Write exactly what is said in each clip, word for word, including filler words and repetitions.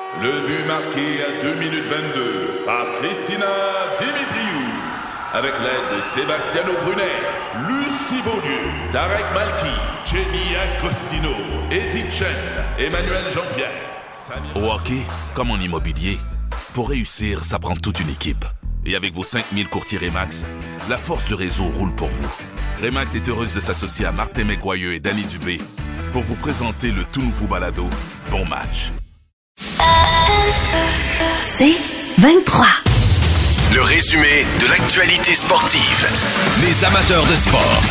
Le but marqué à deux minutes vingt-deux par Kristina Dimitriou. Avec l'aide de Sebastiano Brunet, Lucie Beaulieu, Tarek Malki, Jenny Agostino, Edith Chen, Emmanuel Jean-Pierre. Samir... Au hockey, comme en immobilier, pour réussir, ça prend toute une équipe. Et avec vos cinq mille courtiers Remax, la force du réseau roule pour vous. Remax est heureuse de s'associer à Martin McGuire et Danny Dubé pour vous présenter le tout nouveau balado Bon Match. C'est vingt-trois. Le résumé de l'actualité sportive. Les amateurs de sport.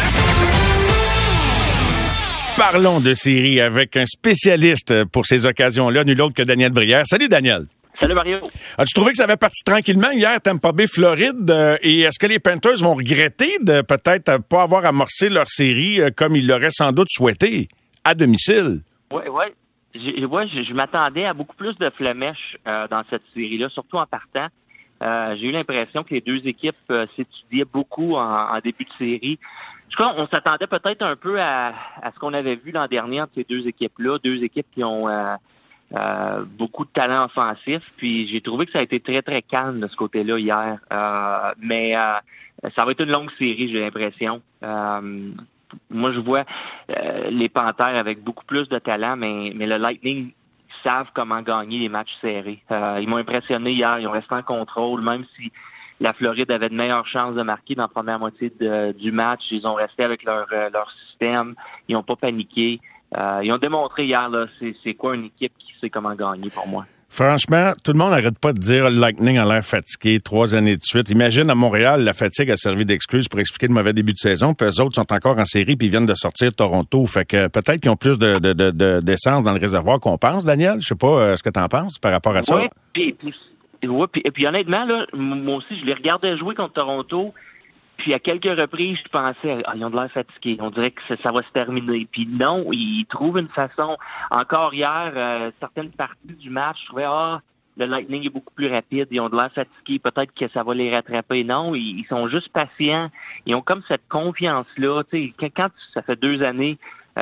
Parlons de série avec un spécialiste pour ces occasions-là, nul autre que Daniel Brière. Salut Daniel. Salut Mario. As-tu trouvé que ça avait parti tranquillement hier, Tampa Bay, Floride? Euh, et est-ce que les Panthers vont regretter de peut-être pas avoir amorcé leur série euh, comme ils l'auraient sans doute souhaité, à domicile? Oui, oui. J'ai, ouais, je, je m'attendais à beaucoup plus de flamèches euh, dans cette série-là, surtout en partant. Euh, j'ai eu l'impression que les deux équipes euh, s'étudiaient beaucoup en, en début de série. En tout cas, on s'attendait peut-être un peu à, à ce qu'on avait vu l'an dernier entre ces deux équipes-là, deux équipes qui ont euh, euh, beaucoup de talent offensif. Puis j'ai trouvé que ça a été très, très calme de ce côté-là hier. Euh, mais euh, ça va être une longue série, j'ai l'impression. Euh, moi, je vois euh, les Panthers avec beaucoup plus de talent, mais, mais le Lightning savent comment gagner les matchs serrés. Euh, ils m'ont impressionné hier, ils ont resté en contrôle, même si la Floride avait de meilleures chances de marquer dans la première moitié de, du match. Ils ont resté avec leur, euh, leur système, ils n'ont pas paniqué. Euh, ils ont démontré hier, là, c'est, c'est quoi une équipe qui sait comment gagner pour moi. Franchement, tout le monde n'arrête pas de dire le Lightning a l'air fatigué trois années de suite. Imagine, à Montréal, la fatigue a servi d'excuse pour expliquer le mauvais début de saison, puis eux autres sont encore en série, puis ils viennent de sortir Toronto. Fait que peut-être qu'ils ont plus de, de, de, de, d'essence dans le réservoir qu'on pense, Daniel. Je sais pas euh, ce que tu en penses par rapport à ça. Oui, puis, puis, ouais, puis, puis honnêtement, là, moi aussi, je les regardais jouer contre Toronto, puis à quelques reprises, je pensais, ah, ils ont de l'air fatigués, on dirait que ça, ça va se terminer. Puis non, ils trouvent une façon. Encore hier, euh, certaines parties du match, je trouvais, ah, le Lightning est beaucoup plus rapide, ils ont de l'air fatigués, peut-être que ça va les rattraper. Non, ils, ils sont juste patients. Ils ont comme cette confiance-là. Tu sais, quand ça fait deux années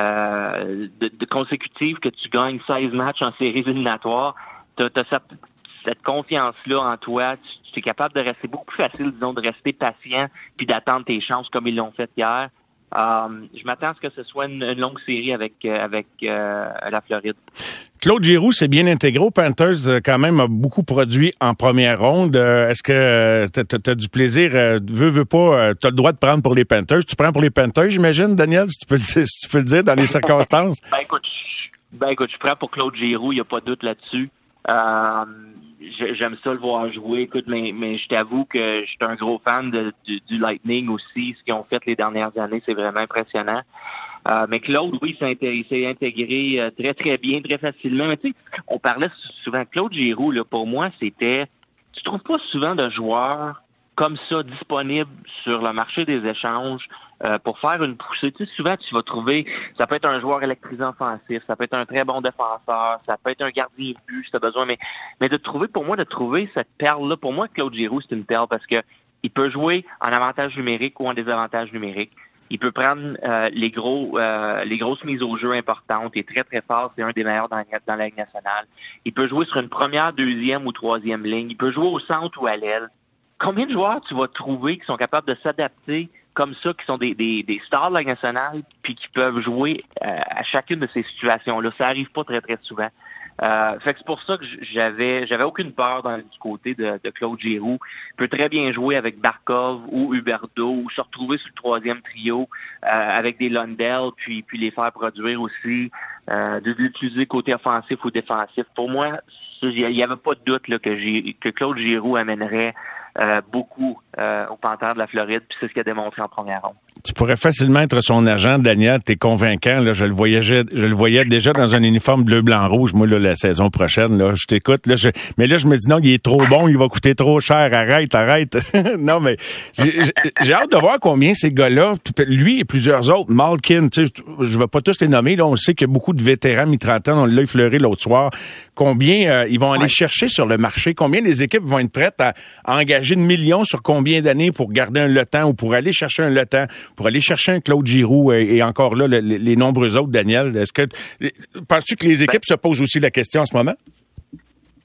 euh, de, de consécutives que tu gagnes seize matchs en séries éliminatoires, t'as, t'as cette, cette confiance-là en toi. Tu, tu es capable de rester beaucoup plus facile, disons, de rester patient puis d'attendre tes chances comme ils l'ont fait hier. Euh, je m'attends à ce que ce soit une, une longue série avec euh, avec euh, la Floride. Claude Giroux s'est bien intégré aux Panthers, euh, quand même, a beaucoup produit en première ronde. Euh, est-ce que euh, tu as du plaisir, euh, veux, veux pas, euh, tu as le droit de prendre pour les Panthers? Tu prends pour les Panthers, j'imagine, Daniel, si tu peux le dire, si tu peux le dire dans les circonstances? ben, écoute, je, ben écoute, je prends pour Claude Giroux, il n'y a pas de doute là-dessus. Euh, j'aime ça le voir jouer, écoute, mais, mais je t'avoue que je suis un gros fan de, du, du Lightning aussi. Ce qu'ils ont fait les dernières années, c'est vraiment impressionnant. Euh, mais Claude, oui, il s'est intégré euh, très, très bien, très facilement. Mais tu sais, on parlait souvent, Claude Giroux, là, pour moi, c'était... Tu trouves pas souvent de joueurs comme ça disponibles sur le marché des échanges euh, pour faire une poussée. Tu sais, souvent, tu vas trouver... Ça peut être un joueur électrisant offensif, ça peut être un très bon défenseur, ça peut être un gardien de but si tu as besoin. Mais, mais de trouver, pour moi, de trouver cette perle-là, pour moi, Claude Giroux, c'est une perle parce que il peut jouer en avantage numérique ou en désavantage numérique. Il peut prendre euh, les gros, euh, les grosses mises au jeu importantes. Il est très, très fort. C'est un des meilleurs dans, dans la Ligue nationale. Il peut jouer sur une première, deuxième ou troisième ligne. Il peut jouer au centre ou à l'aile. Combien de joueurs tu vas trouver qui sont capables de s'adapter comme ça, qui sont des, des, des stars de la Ligue nationale, puis qui peuvent jouer euh, à chacune de ces situations-là? Ça arrive pas très, très souvent. Euh, fait que c'est pour ça que j'avais j'avais aucune peur dans, du côté de, de Claude Giroux. Il peut très bien jouer avec Barkov ou Huberdeau ou se retrouver sur le troisième trio euh, avec des Lundell, puis puis les faire produire aussi, euh, de l'utiliser côté offensif ou défensif. Pour moi, il n'y avait pas de doute là, que, j'ai, que Claude Giroux amènerait Euh, beaucoup euh, aux Panthers de la Floride, puis c'est ce qu'il a démontré en première ronde. Tu pourrais facilement être son agent, Daniel. T'es convaincant. Là, je le voyais, je, je le voyais déjà dans un uniforme bleu, blanc, rouge. Moi, là, la saison prochaine, là, je t'écoute. Là, je, mais là, je me dis non, il est trop bon, il va coûter trop cher. Arrête, arrête. Non, mais j'ai, j'ai hâte de voir combien ces gars-là, lui et plusieurs autres, Malkin, tu sais, je vais pas tous les nommer. Là, on sait qu'il y a beaucoup de vétérans mi-trentaine. On l'a effleuré l'autre soir. Combien euh, ils vont aller ouais. chercher sur le marché? Combien les équipes vont être prêtes à, à engager de millions sur combien d'années pour garder un Le Temps ou pour aller chercher un Le Temps, pour aller chercher un Claude Giroux et, et encore là, le, les, les nombreux autres, Daniel? Est-ce que penses-tu que les équipes ben, se posent aussi la question en ce moment?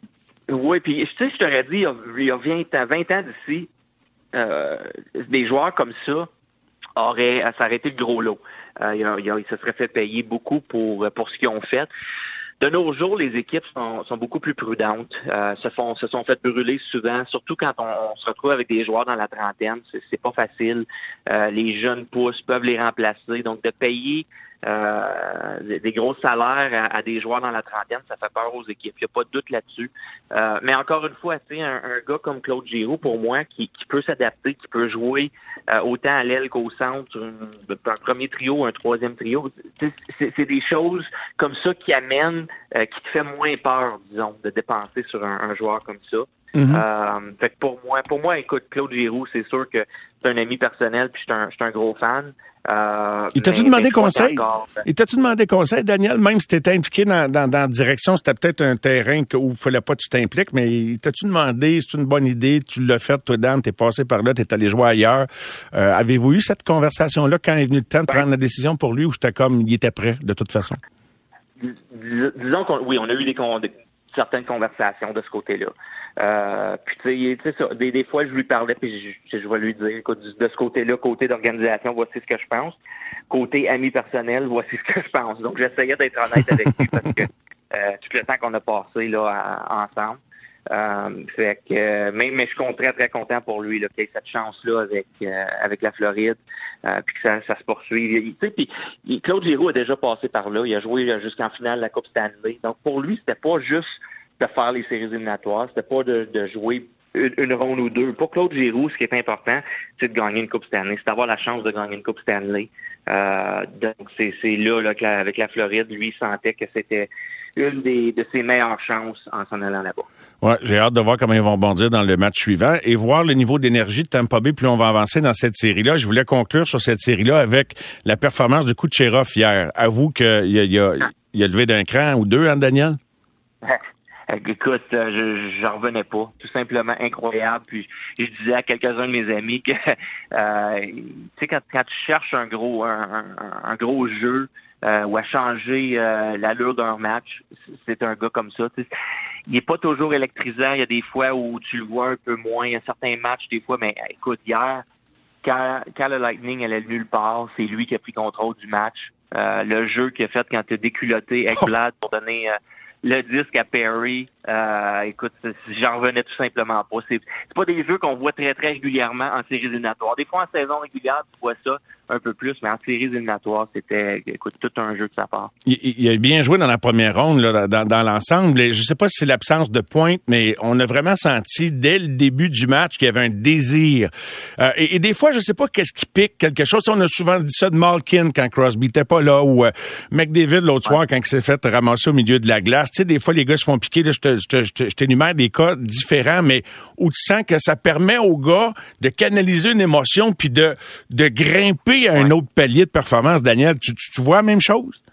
Oui, puis tu sais, je t'aurais dit, il y a vingt ans d'ici, euh, des joueurs comme ça auraient, ça aurait été le gros lot. Euh, il, a, il, a, il se serait fait payer beaucoup pour, pour ce qu'ils ont fait. De nos jours, les équipes sont, sont beaucoup plus prudentes, euh, se font, se sont fait brûler souvent, surtout quand on, on se retrouve avec des joueurs dans la trentaine, c'est, c'est pas facile. Euh, les jeunes pousses peuvent les remplacer, donc de payer euh, des gros salaires à, à des joueurs dans la trentaine, ça fait peur aux équipes. Il n'y a pas de doute là-dessus. Euh, mais encore une fois, tu sais, un, un gars comme Claude Giroux, pour moi, qui, qui peut s'adapter, qui peut jouer euh, autant à l'aile qu'au centre, un, un premier trio, un troisième trio, c'est, c'est des choses comme ça qui amènent, euh, qui te fait moins peur, disons, de dépenser sur un, un joueur comme ça. Mm-hmm. Euh, fait que pour moi, pour moi, écoute, Claude Giroux, c'est sûr que c'est un ami personnel, puis je suis un, je suis un gros fan. Euh, Il t'a-tu demandé conseil? Il t'a-tu demandé conseil, Daniel? Même si t'étais impliqué dans, dans, dans la direction, c'était peut-être un terrain où il fallait pas que tu t'impliques, mais il t'a-tu demandé, c'est une bonne idée, tu l'as fait, toi, Dan, t'es passé par là, t'es allé jouer ailleurs. Euh, avez-vous eu cette conversation-là quand est venu le temps de prendre la décision pour lui, ou c'était comme, il était prêt, de toute façon? Dis, disons qu'on, oui, on a eu des, des certaines conversations de ce côté-là. Euh, puis tu sais, ça, des, des fois je lui parlais puis je, je vais lui dire, écoute, de ce côté-là, côté d'organisation, voici ce que je pense. Côté ami personnel, voici ce que je pense. Donc j'essayais d'être honnête avec lui parce que euh, tout le temps qu'on a passé là à, ensemble. Euh, fait que euh, mais, mais je suis très très content pour lui là, qu'il ait cette chance-là avec euh, avec la Floride, euh, puis que ça, ça se poursuive. Tu sais, puis Claude Giroux a déjà passé par là. Il a joué jusqu'en finale de la Coupe Stanley. Donc pour lui, c'était pas juste de faire les séries éliminatoires, c'était pas de, de jouer une, une ronde ou deux. Pour Claude Giroux, ce qui est important, c'est de gagner une Coupe Stanley, c'est d'avoir la chance de gagner une Coupe Stanley. Euh, donc c'est, c'est là, là qu'avec la Floride, lui il sentait que c'était une des, de ses meilleures chances en s'en allant là-bas. Ouais, j'ai hâte de voir comment ils vont bondir dans le match suivant et voir le niveau d'énergie de Tampa Bay. Plus on va avancer dans cette série-là. Je voulais conclure sur cette série-là avec la performance de Kucherov hier. Avoue qu'il a, il a, il a levé d'un cran ou deux, hein, Daniel? Écoute, euh, je j'en revenais pas. Tout simplement incroyable. Puis je disais à quelques-uns de mes amis que euh, tu sais, quand, quand tu cherches un gros un, un, un gros jeu euh, ou à changer euh, l'allure d'un match, c'est un gars comme ça. T'sais. Il est pas toujours électrisant. Il y a des fois où tu le vois un peu moins. Il y a certains matchs, des fois, mais écoute, hier, quand, quand le Lightning allait nulle part, c'est lui qui a pris contrôle du match. Euh, le jeu qu'il a fait quand tu as déculotté Ekblad pour donner euh, le disque à Perry, euh, écoute, j'en revenais tout simplement pas. C'est, c'est pas des jeux qu'on voit très, très régulièrement en séries éliminatoires. Des fois, en saison régulière, tu vois ça un peu plus, mais en séries éliminatoires, c'était, écoute, tout un jeu de sa part. Il, il a bien joué dans la première ronde, là, dans, dans l'ensemble. Je sais pas si c'est l'absence de pointe, mais on a vraiment senti, dès le début du match, qu'il y avait un désir. Euh, et, et des fois, je sais pas qu'est-ce qui pique quelque chose. On a souvent dit ça de Malkin quand Crosby était pas là, ou euh, McDavid l'autre ouais. soir quand il s'est fait ramasser au milieu de la glace. Tu sais, des fois, les gars se font piquer. Là, je, te, je, te, je, te, je t'énumère des cas différents, mais où tu sens que ça permet aux gars de canaliser une émotion puis de, de grimper à un ouais. autre palier de performance. Daniel, tu, tu, tu vois la même chose?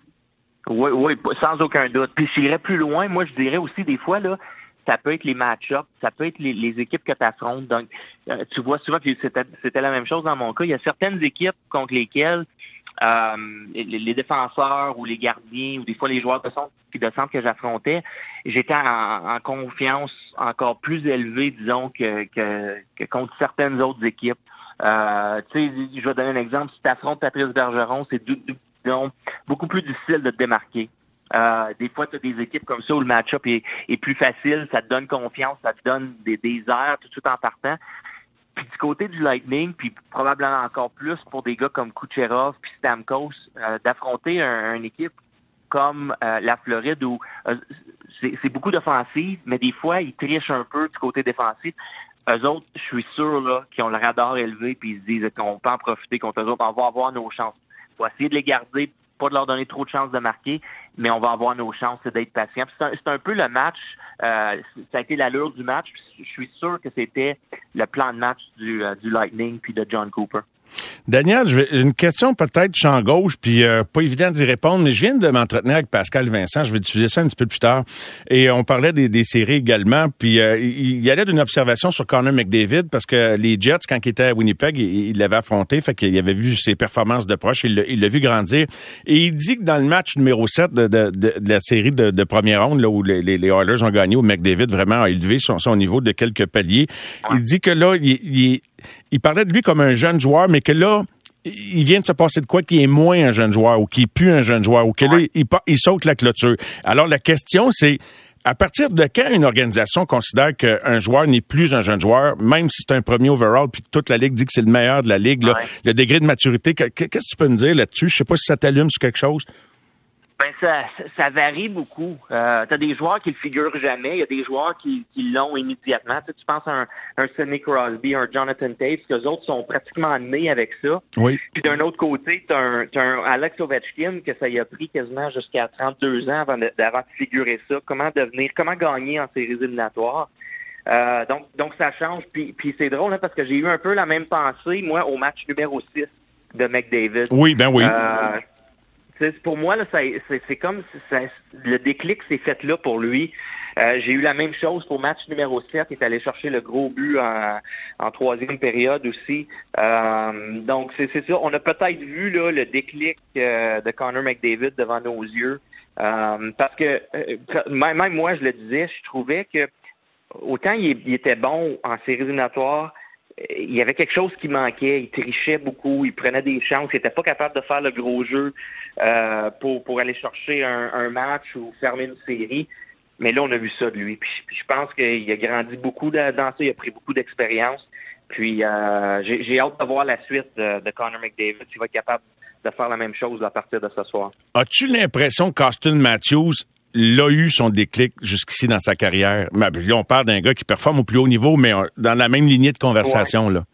Oui, oui, sans aucun doute. Puis j'irais plus loin, moi je dirais aussi des fois, là, ça peut être les match-ups, ça peut être les, les équipes que tu affrontes. Donc, euh, tu vois souvent que c'était, c'était la même chose dans mon cas. Il y a certaines équipes contre lesquelles euh, les, les défenseurs ou les gardiens ou des fois les joueurs de centre, de centre que j'affrontais, j'étais en, en confiance encore plus élevée, disons, que, que, que contre certaines autres équipes. Euh, tu sais, je vais donner un exemple. Si tu affrontes Patrice Bergeron, c'est du, du, donc, beaucoup plus difficile de te démarquer. Euh, des fois, tu as des équipes comme ça où le match-up est, est plus facile, ça te donne confiance, ça te donne des, des airs tout de suite en partant. Puis du côté du Lightning, puis probablement encore plus pour des gars comme Kucherov puis Stamkos, euh, d'affronter un, une équipe comme euh, la Floride où euh, c'est, c'est beaucoup d'offensives, mais des fois, ils trichent un peu du côté défensif. Eux autres, je suis sûr là, qu'ils ont le radar élevé puis ils se disent qu'on peut en profiter contre eux autres. On va avoir nos chances. Il faut essayer de les garder, pas de leur donner trop de chances de marquer, mais on va avoir nos chances d'être patient. C'est un, c'est un peu le match, euh, ça a été l'allure du match. Je suis sûr que c'était le plan de match du, euh, du Lightning puis de John Cooper. Daniel, je vais, une question peut-être champ gauche, puis euh, pas évident d'y répondre, mais je viens de m'entretenir avec Pascal Vincent, je vais diffuser ça un petit peu plus tard, et on parlait des, des séries également, puis euh, il y allait d'une observation sur Connor McDavid, parce que les Jets, quand il était à Winnipeg, il, il l'avait affronté, fait qu'il avait vu ses performances de proche, il, il l'a vu grandir, et il dit que dans le match numéro sept de, de, de, de la série de, de première ronde, là, où les, les Oilers ont gagné, où McDavid vraiment a élevé son, son niveau de quelques paliers, il dit que là, il, il Il parlait de lui comme un jeune joueur, mais que là, il vient de se passer de quoi qu'il est moins un jeune joueur ou qu'il est plus un jeune joueur ou que là, il, il saute la clôture. Alors, la question, c'est à partir de quand une organisation considère qu'un joueur n'est plus un jeune joueur, même si c'est un premier overall puis que toute la Ligue dit que c'est le meilleur de la Ligue, là, le degré de maturité, qu'est-ce que tu peux me dire là-dessus? Je sais pas si ça t'allume sur quelque chose. Ben ça, ça varie beaucoup. Euh, t'as des joueurs qui le figurent jamais, il y a des joueurs qui, qui l'ont immédiatement. Tu sais, tu penses à un, un Sidney Crosby, un Jonathan Toews, que les autres sont pratiquement nés avec ça. Oui. Puis d'un autre côté, t'as un, t'as un Alex Ovechkin que ça y a pris quasiment jusqu'à trente-deux ans avant de, d'avant de figurer ça. Comment devenir, comment gagner en séries éliminatoires. Euh, donc, donc ça change. Puis, puis c'est drôle hein, parce que j'ai eu un peu la même pensée moi au match numéro six de McDavid. Oui, ben oui. Euh, Pour moi, là, ça, c'est, c'est comme si ça, le déclic s'est fait là pour lui. Euh, j'ai eu la même chose pour match numéro sept. Il est allé chercher le gros but en, en troisième période aussi. Euh, donc, c'est, c'est ça. On a peut-être vu là le déclic euh, de Connor McDavid devant nos yeux. Euh, parce que, euh, même, même moi, je le disais, je trouvais que autant il, il était bon en séries éliminatoires, il y avait quelque chose qui manquait. Il trichait beaucoup, il prenait des chances, il n'était pas capable de faire le gros jeu euh, pour pour aller chercher un, un match ou fermer une série. Mais là, on a vu ça de lui. Puis, puis je pense qu'il a grandi beaucoup dans ça, il a pris beaucoup d'expérience. Puis euh, j'ai, j'ai hâte de voir la suite de, de Connor McDavid, s'il va être capable de faire la même chose à partir de ce soir. As-tu l'impression qu'Austin Matthews l'a eu son déclic jusqu'ici dans sa carrière? Là, on parle d'un gars qui performe au plus haut niveau, mais dans la même lignée de conversation, ouais. Là.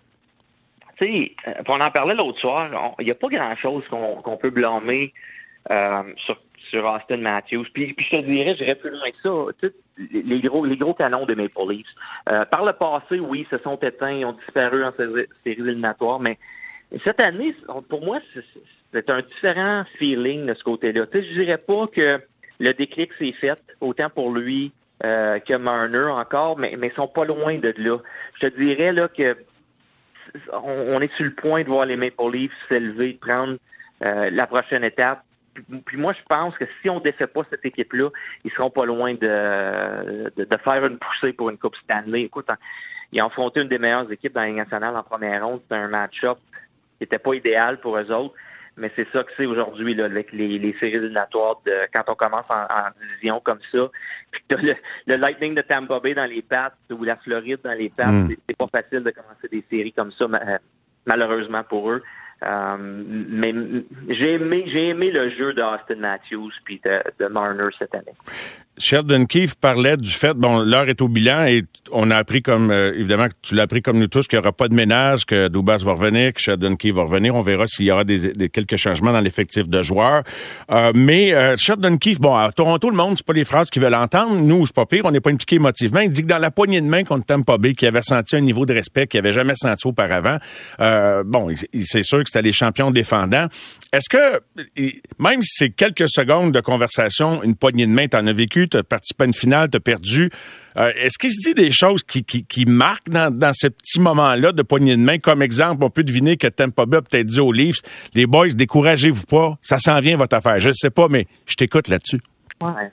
Tu sais, on en parlait l'autre soir, il n'y a pas grand-chose qu'on, qu'on peut blâmer euh, sur, sur Austin Matthews. Puis, puis je te dirais, j'irais plus loin que ça. Tu sais, les gros, les gros canons des Maple Leafs. Euh, par le passé, oui, se sont éteints, ils ont disparu en séries éliminatoires, mais cette année, pour moi, c'est, c'est un différent feeling de ce côté-là. Tu sais, je dirais pas que le déclic s'est fait, autant pour lui euh, que Marner encore, mais, mais ils sont pas loin de là. Je te dirais là que on, on est sur le point de voir les Maple Leafs s'élever, de prendre euh, la prochaine étape. Puis, puis moi, je pense que si on défait pas cette équipe-là, ils seront pas loin de, de, de faire une poussée pour une Coupe Stanley. Écoute, hein, ils ont affronté une des meilleures équipes dans la Ligue nationale en première ronde. C'était un match-up qui était pas idéal pour eux autres. Mais c'est ça que c'est aujourd'hui là, avec les, les séries éliminatoires de quand on commence en, en division comme ça. Puis t'as le, le Lightning de Tampa Bay dans les pattes ou la Floride dans les pattes. Mm. C'est, c'est pas facile de commencer des séries comme ça, malheureusement pour eux. Euh, mais j'ai aimé, j'ai aimé le jeu d'Austin Matthews puis de, de Marner cette année. Sheldon Keefe parlait du fait, bon, l'heure est au bilan et on a appris comme, euh, évidemment, tu l'as appris comme nous tous, qu'il n'y aura pas de ménage, que Dubas va revenir, que Sheldon Keefe va revenir. On verra s'il y aura des, des quelques changements dans l'effectif de joueurs. Euh, mais euh, Sheldon Keefe, bon, à Toronto, le monde, c'est pas les phrases qu'ils veulent entendre. Nous, c'est pas pire, on n'est pas impliqués émotivement. Il dit que dans la poignée de main contre Tampa Bay, qu'il avait senti un niveau de respect qu'il n'avait jamais senti auparavant. Euh, bon, il, c'est sûr que c'était les champions défendants. Est-ce que, même si c'est quelques secondes de conversation, une poignée de main, t'en as vécu, t'as participé à une finale, t'as perdu, euh, est-ce qu'il se dit des choses qui, qui, qui marquent dans, dans ce petit moment-là de poignée de main? Comme exemple, on peut deviner que Tampa Bay a peut-être dit aux Leafs, les boys, découragez-vous pas, ça s'en vient votre affaire. Je ne sais pas, mais je t'écoute là-dessus. Ouais.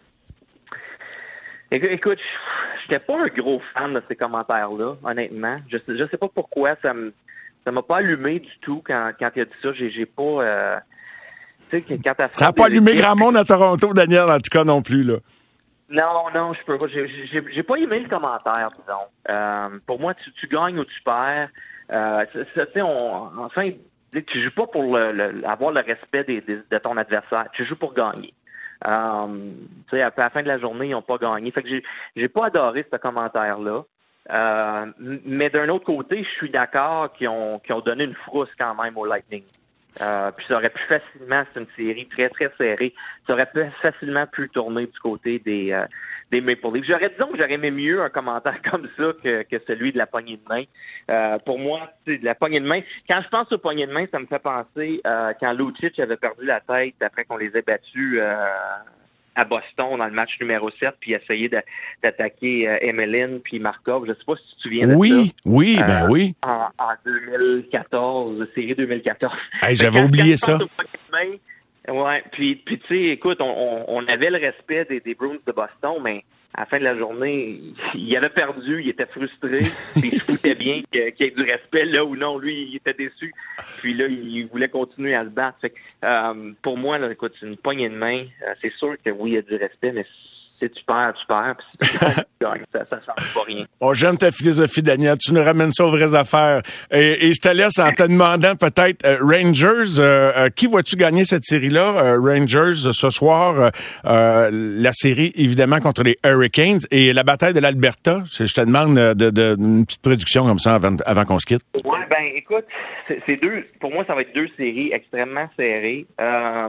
Écoute, j'étais pas un gros fan de ces commentaires-là, honnêtement. Je sais, je sais pas pourquoi ça me ça m'a pas allumé du tout quand, quand il a dit ça. J'ai, j'ai pas... Euh, tu sais, quand t'as ça n'a pas allumé grand monde à Toronto, Daniel, en tout cas, non plus, là. Non, non, je peux pas. J'ai, j'ai, j'ai pas aimé le commentaire, disons. Euh, pour moi, tu, tu gagnes ou tu perds. Euh, tu sais, on, enfin, tu joues pas pour le, le, avoir le respect des, des, de ton adversaire. Tu joues pour gagner. Euh, tu sais, à la fin de la journée, ils n'ont pas gagné. Fait que j'ai, j'ai pas adoré ce commentaire-là. Euh, mais d'un autre côté, je suis d'accord qu'ils ont, qu'ils ont donné une frousse quand même au Lightning. Euh, puis ça aurait pu facilement, c'est une série très, très serrée, ça aurait pu facilement pu tourner du côté des, euh, des Maple Leafs. J'aurais, disons que j'aurais aimé mieux un commentaire comme ça que, que celui de la poignée de main. Euh, pour moi, c'est de la poignée de main. Quand je pense aux poignées de main, ça me fait penser euh, quand Lucic avait perdu la tête après qu'on les ait battus euh, à Boston dans le match numéro sept, puis essayer de, d'attaquer euh, Emelin puis Markov. Je sais pas si tu te souviens de oui, ça. Oui, oui, ben euh, oui. En, en deux mille quatorze, série deux mille quatorze. Hey, j'avais quand, oublié quand ça. Main, ouais, puis, puis tu sais, écoute, on, on, on avait le respect des, des Bruins de Boston, mais à la fin de la journée, il avait perdu, il était frustré, puis il se foutait bien qu'il y ait du respect là ou non. Lui, il était déçu, puis là, il voulait continuer à se battre. Fait que, euh, pour moi, là, écoute, c'est une poignée de main. Euh, c'est sûr que oui, il y a du respect, mais si tu perds, tu perds, puis si tu gagnes, ça ne change pas rien. Oh, j'aime ta philosophie, Daniel. Tu nous ramènes ça aux vraies affaires. Et, et je te laisse en te demandant peut-être, euh, Rangers, euh, euh, qui vois-tu gagner cette série-là? Euh, Rangers, ce soir, euh, euh, la série, évidemment, contre les Hurricanes et la bataille de l'Alberta. Je te demande de, de, de une petite prédiction comme ça avant, avant qu'on se quitte. Ouais, ben écoute, c'est, c'est deux, pour moi, ça va être deux séries extrêmement serrées. Euh,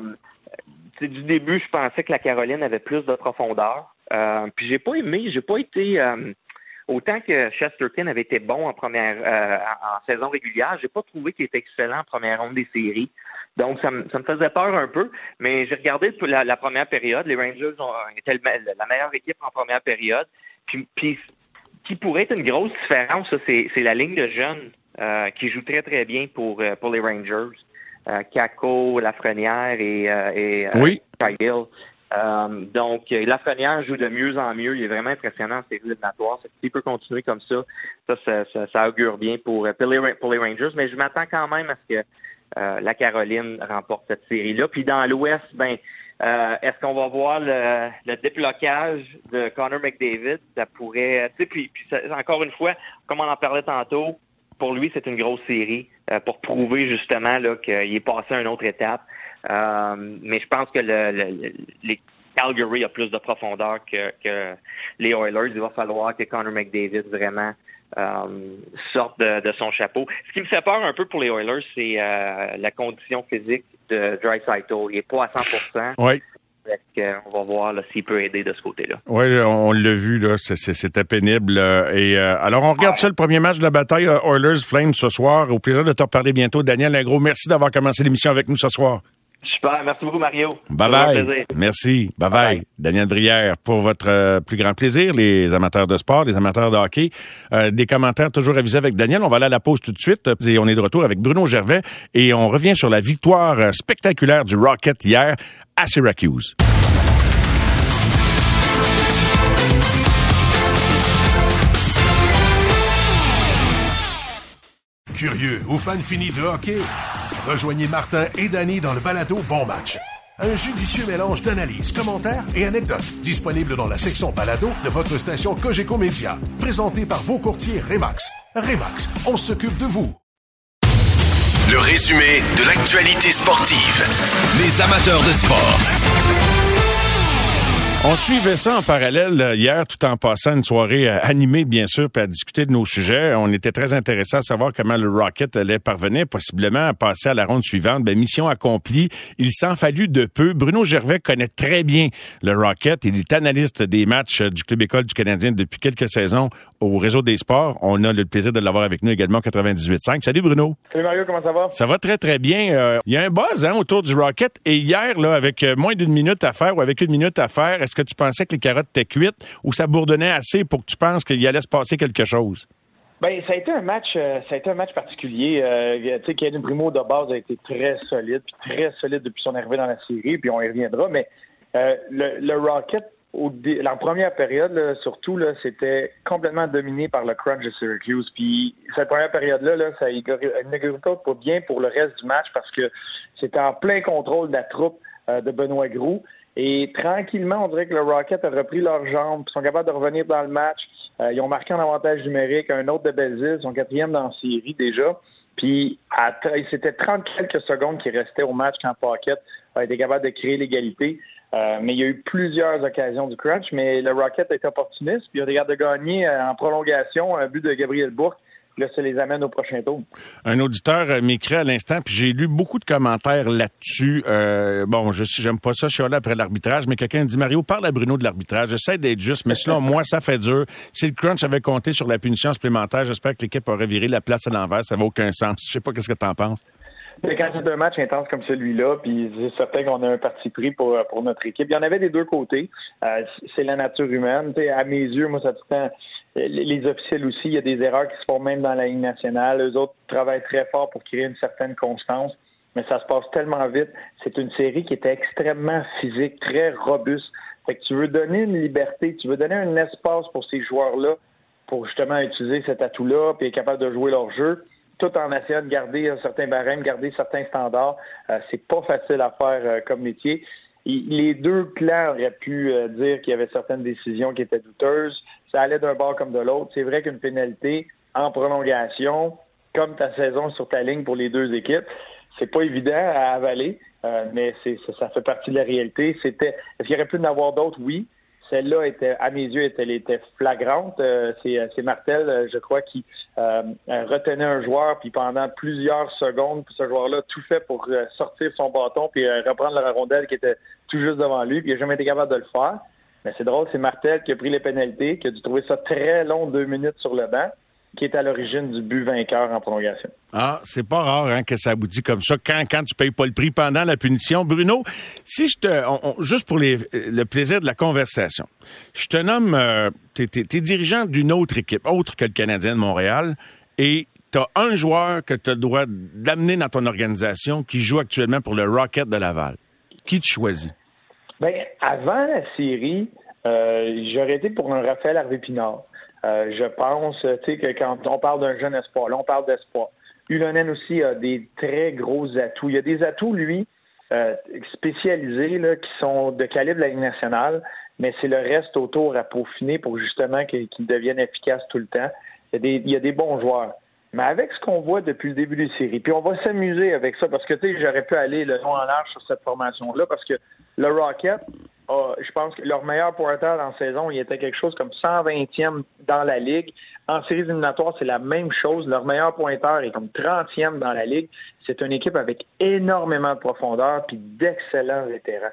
Du début, je pensais que la Caroline avait plus de profondeur. Euh, puis j'ai pas aimé, j'ai pas été euh, autant que Chesterton avait été bon en première euh, en, en saison régulière, j'ai pas trouvé qu'il était excellent en première ronde des séries. Donc ça me ça me faisait peur un peu, mais j'ai regardé la, la première période. Les Rangers ont été le, la meilleure équipe en première période. Puis, puis qui pourrait être une grosse différence, ça, c'est, c'est la ligne de jeunes euh, qui joue très très bien pour euh, pour les Rangers. Euh, Kako, Lafrenière et, euh, et euh, oui. Kyle. Euh, donc, Lafrenière joue de mieux en mieux. Il est vraiment impressionnant en séries éliminatoires. S'il peut continuer comme ça, ça, ça, ça, ça augure bien pour, pour, les, pour les Rangers. Mais je m'attends quand même à ce que euh, la Caroline remporte cette série-là. Puis dans l'Ouest, ben, euh, est-ce qu'on va voir le, le déblocage de Connor McDavid? Ça pourrait... Tu sais, puis, puis ça, encore une fois, comme on en parlait tantôt, pour lui, c'est une grosse série euh, pour prouver justement là, qu'il est passé à une autre étape. Euh, mais je pense que le, le, les Calgary a plus de profondeur que, que les Oilers. Il va falloir que Connor McDavid vraiment euh, sorte de, de son chapeau. Ce qui me fait peur un peu pour les Oilers, c'est euh, la condition physique de Draisaitl. Il n'est pas à cent pour cent. Oui. Euh, on va voir là, s'il peut aider de ce côté-là. Oui, on, on l'a vu, là, c'est, c'est, c'était pénible. Euh, et euh, alors, on regarde ouais. ça, le premier match de la bataille euh, Oilers-Flames ce soir. Au plaisir de te reparler bientôt. Daniel, un gros merci d'avoir commencé l'émission avec nous ce soir. Super, merci beaucoup Mario. Bye-bye. Merci. Bye-bye. Daniel Brière, pour votre euh, plus grand plaisir, les amateurs de sport, les amateurs de hockey. Euh, des commentaires toujours avisés avec Daniel. On va aller à la pause tout de suite. Et on est de retour avec Bruno Gervais. Et on revient sur la victoire euh, spectaculaire du Rocket hier à Syracuse. Curieux ou fan fini de hockey? Rejoignez Martin et Danny dans le balado Bon Match. Un judicieux mélange d'analyses, commentaires et anecdotes disponible dans la section balado de votre station Cogeco Média. Présenté par vos courtiers Remax. Remax, on s'occupe de vous. Le résumé de l'actualité sportive. Les amateurs de sport. On suivait ça en parallèle hier, tout en passant une soirée animée, bien sûr, puis à discuter de nos sujets. On était très intéressés à savoir comment le Rocket allait parvenir possiblement à passer à la ronde suivante. Ben, mission accomplie. Il s'en fallut de peu. Bruno Gervais connaît très bien le Rocket. Il est analyste des matchs du Club École du Canadien depuis quelques saisons au Réseau des sports. On a le plaisir de l'avoir avec nous également au quatre-vingt-dix-huit cinq. Salut Bruno. Salut Mario, comment ça va? Ça va très, très bien. Euh, il y a un buzz hein, autour du Rocket. Et hier, là, avec moins d'une minute à faire ou avec une minute à faire, est-ce que tu pensais que les carottes étaient cuites ou ça bourdonnait assez pour que tu penses qu'il allait se passer quelque chose? Ben, ça a été un match, euh, ça a été un match particulier. Euh, tu sais, Kevin Primo de base a été très solide, puis très solide depuis son arrivée dans la série, puis on y reviendra. Mais euh, le, le Rocket, au dé- la première période, là, surtout, là, c'était complètement dominé par le crunch de Syracuse. Puis cette première période-là, là, ça n'augurait pas bien pour le reste du match parce que c'était en plein contrôle de la troupe euh, de Benoît Groulx. Et tranquillement, on dirait que le Rocket a repris leurs jambes, ils sont capables de revenir dans le match. Euh, ils ont marqué un avantage numérique, un autre de Belleville, ils sont quatrième dans la série déjà. Puis à, c'était trente quelques secondes qui restaient au match quand Paquette a été capable de créer l'égalité. Euh, mais il y a eu plusieurs occasions du crunch, mais le Rocket a été opportuniste, puis il a été capable de gagner euh, en prolongation un but de Gabriel Bourque là, ça les amène au prochain tour. Un auditeur euh, m'écrit à l'instant, puis j'ai lu beaucoup de commentaires là-dessus. Euh, bon, je j'aime pas ça, je suis là après l'arbitrage, mais quelqu'un dit, Mario, parle à Bruno de l'arbitrage. J'essaie d'être juste, mais selon moi, ça fait dur. Si le crunch avait compté sur la punition supplémentaire, j'espère que l'équipe aurait viré la place à l'envers. Ça n'a aucun sens. Je sais pas qu'est-ce que t'en penses. Mais quand c'est un match intense comme celui-là, puis c'est certain qu'on a un parti pris pour, pour notre équipe. Il y en avait des deux côtés. Euh, c'est la nature humaine. T'sais, à mes yeux, moi, ça tout le temps, les officiels aussi, il y a des erreurs qui se font même dans la Ligue nationale. Eux autres travaillent très fort pour créer une certaine constance, mais ça se passe tellement vite. C'est une série qui était extrêmement physique, très robuste. Fait que tu veux donner une liberté, tu veux donner un espace pour ces joueurs-là pour justement utiliser cet atout-là puis être capable de jouer leur jeu, tout en essayant de garder un certain barème, garder certains standards. Euh, c'est pas facile à faire euh, comme métier. Et les deux clans auraient pu euh, dire qu'il y avait certaines décisions qui étaient douteuses. Ça allait d'un bord comme de l'autre. C'est vrai qu'une pénalité en prolongation, comme ta saison sur ta ligne pour les deux équipes, c'est pas évident à avaler, euh, mais c'est, ça, ça fait partie de la réalité. C'était, est-ce qu'il y aurait pu en avoir d'autres? Oui. Celle-là était, à mes yeux, elle était flagrante. Euh, c'est, c'est Martel, je crois, qui euh, retenait un joueur, puis pendant plusieurs secondes, puis ce joueur-là tout fait pour euh, sortir son bâton puis euh, reprendre la rondelle qui était tout juste devant lui, puis il n'a jamais été capable de le faire. Mais c'est drôle, c'est Martel qui a pris les pénalités, qui a dû trouver ça très long, deux minutes sur le banc, qui est à l'origine du but vainqueur en prolongation. Ah, c'est pas rare hein, que ça aboutit comme ça quand, quand tu payes pas le prix pendant la punition. Bruno, si je te... On, on, juste pour les, le plaisir de la conversation, je te nomme... Euh, t'es, t'es, t'es dirigeant d'une autre équipe, autre que le Canadien de Montréal, et t'as un joueur que tu as le droit d'amener dans ton organisation qui joue actuellement pour le Rocket de Laval. Qui tu choisis? Bien, avant la série, euh, j'aurais été pour un Raphaël Harvey-Pinard. Euh, je pense, tu sais, que quand on parle d'un jeune espoir, là, on parle d'espoir. Ulonen aussi a des très gros atouts. Il y a des atouts, lui, euh, spécialisés, là, qui sont de calibre de la Ligue nationale, mais c'est le reste autour à peaufiner pour justement qu'ils, qu'ils deviennent efficaces tout le temps. Il y a des, il y a des bons joueurs. Mais avec ce qu'on voit depuis le début des séries, puis on va s'amuser avec ça, parce que, tu sais, j'aurais pu aller le long en large sur cette formation-là, parce que le Rocket, a, je pense que leur meilleur pointeur dans la saison, il était quelque chose comme cent vingtième dans la Ligue. En séries éliminatoires, c'est la même chose. Leur meilleur pointeur est comme trentième dans la Ligue. C'est une équipe avec énormément de profondeur puis d'excellents vétérans.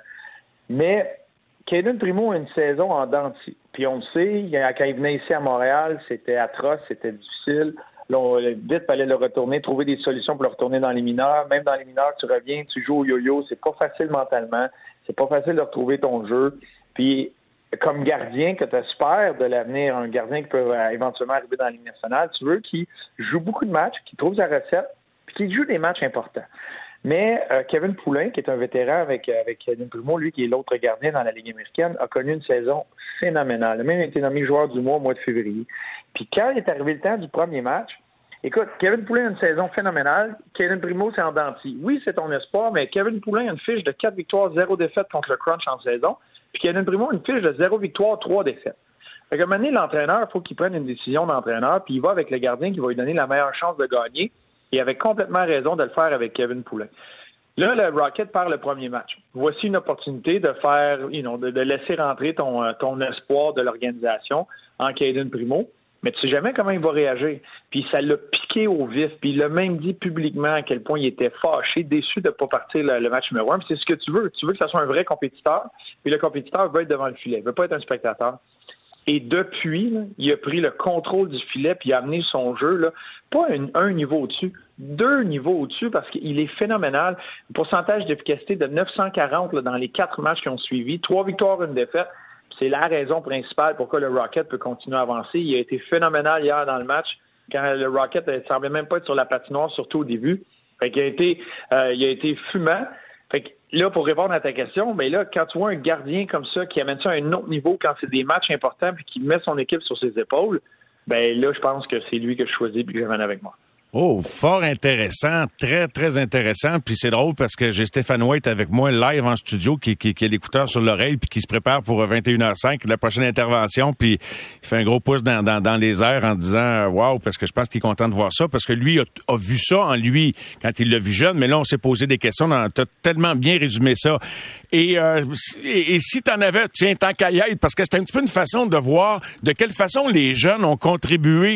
Mais Cayden Primo a une saison en dents de scie. Puis on le sait, quand il venait ici à Montréal, c'était atroce, c'était difficile. Là, on, vite, il fallait le retourner, trouver des solutions pour le retourner dans les mineurs. Même dans les mineurs, tu reviens, tu joues au yo-yo. C'est pas facile mentalement. C'est pas facile de retrouver ton jeu. Puis, comme gardien que tu espères de l'avenir, un gardien qui peut euh, éventuellement arriver dans la Ligue nationale, tu veux qu'il joue beaucoup de matchs, qu'il trouve sa recette, puis qu'il joue des matchs importants. Mais euh, Kevin Poulin, qui est un vétéran avec, avec Cayden Primo, lui qui est l'autre gardien dans la Ligue américaine, a connu une saison phénoménale. Il a même été nommé joueur du mois au mois de février. Puis quand il est arrivé le temps du premier match, écoute, Kevin Poulin a une saison phénoménale. Cayden Primo, c'est en dents de scie. Oui, c'est ton espoir, mais Kevin Poulin a une fiche de quatre victoires, zéro défaite contre le Crunch en saison. Puis Cayden Primo a une fiche de zéro victoire, trois défaites. Fait qu'à un moment donné, l'entraîneur, il faut qu'il prenne une décision d'entraîneur, puis il va avec le gardien qui va lui donner la meilleure chance de gagner. Et il avait complètement raison de le faire avec Kevin Poulin. Là, le Rocket perd le premier match. Voici une opportunité de faire, you know, de, de laisser rentrer ton, ton espoir de l'organisation en Cayden Primo. Mais tu sais jamais comment il va réagir. Puis ça l'a piqué au vif. Puis il l'a même dit publiquement à quel point il était fâché, déçu de ne pas partir le, le match numéro un. Puis c'est ce que tu veux. Tu veux que ça soit un vrai compétiteur. Puis le compétiteur veut être devant le filet. Il veut pas être un spectateur. Et depuis, là, il a pris le contrôle du filet puis il a amené son jeu, là, pas un, un niveau au-dessus, deux niveaux au-dessus parce qu'il est phénoménal. Un pourcentage d'efficacité de neuf cent quarante là, dans les quatre matchs qui ont suivi. Trois victoires, une défaite. C'est la raison principale pourquoi le Rocket peut continuer à avancer. Il a été phénoménal hier dans le match quand le Rocket ne semblait même pas être sur la patinoire, surtout au début. Fait qu'il a été, euh, il a été fumant. Fait que là, pour répondre à ta question, ben là, quand tu vois un gardien comme ça qui amène ça à un autre niveau quand c'est des matchs importants puis qui met son équipe sur ses épaules, ben là, je pense que c'est lui que je choisis et que j'amène avec moi. Oh, fort intéressant, très, très intéressant. Puis c'est drôle parce que j'ai Stéphane White avec moi live en studio qui, qui, qui a l'écouteur sur l'oreille puis qui se prépare pour vingt et une heures cinq, la prochaine intervention. Puis il fait un gros pouce dans, dans, dans les airs en disant « Wow », parce que je pense qu'il est content de voir ça parce que lui a, a vu ça en lui quand il l'a vu jeune. Mais là, on s'est posé des questions. Tu as tellement bien résumé ça. Et, euh, et, et si tu en avais, tiens, tant qu'à y être, parce que c'est un petit peu une façon de voir de quelle façon les jeunes ont contribué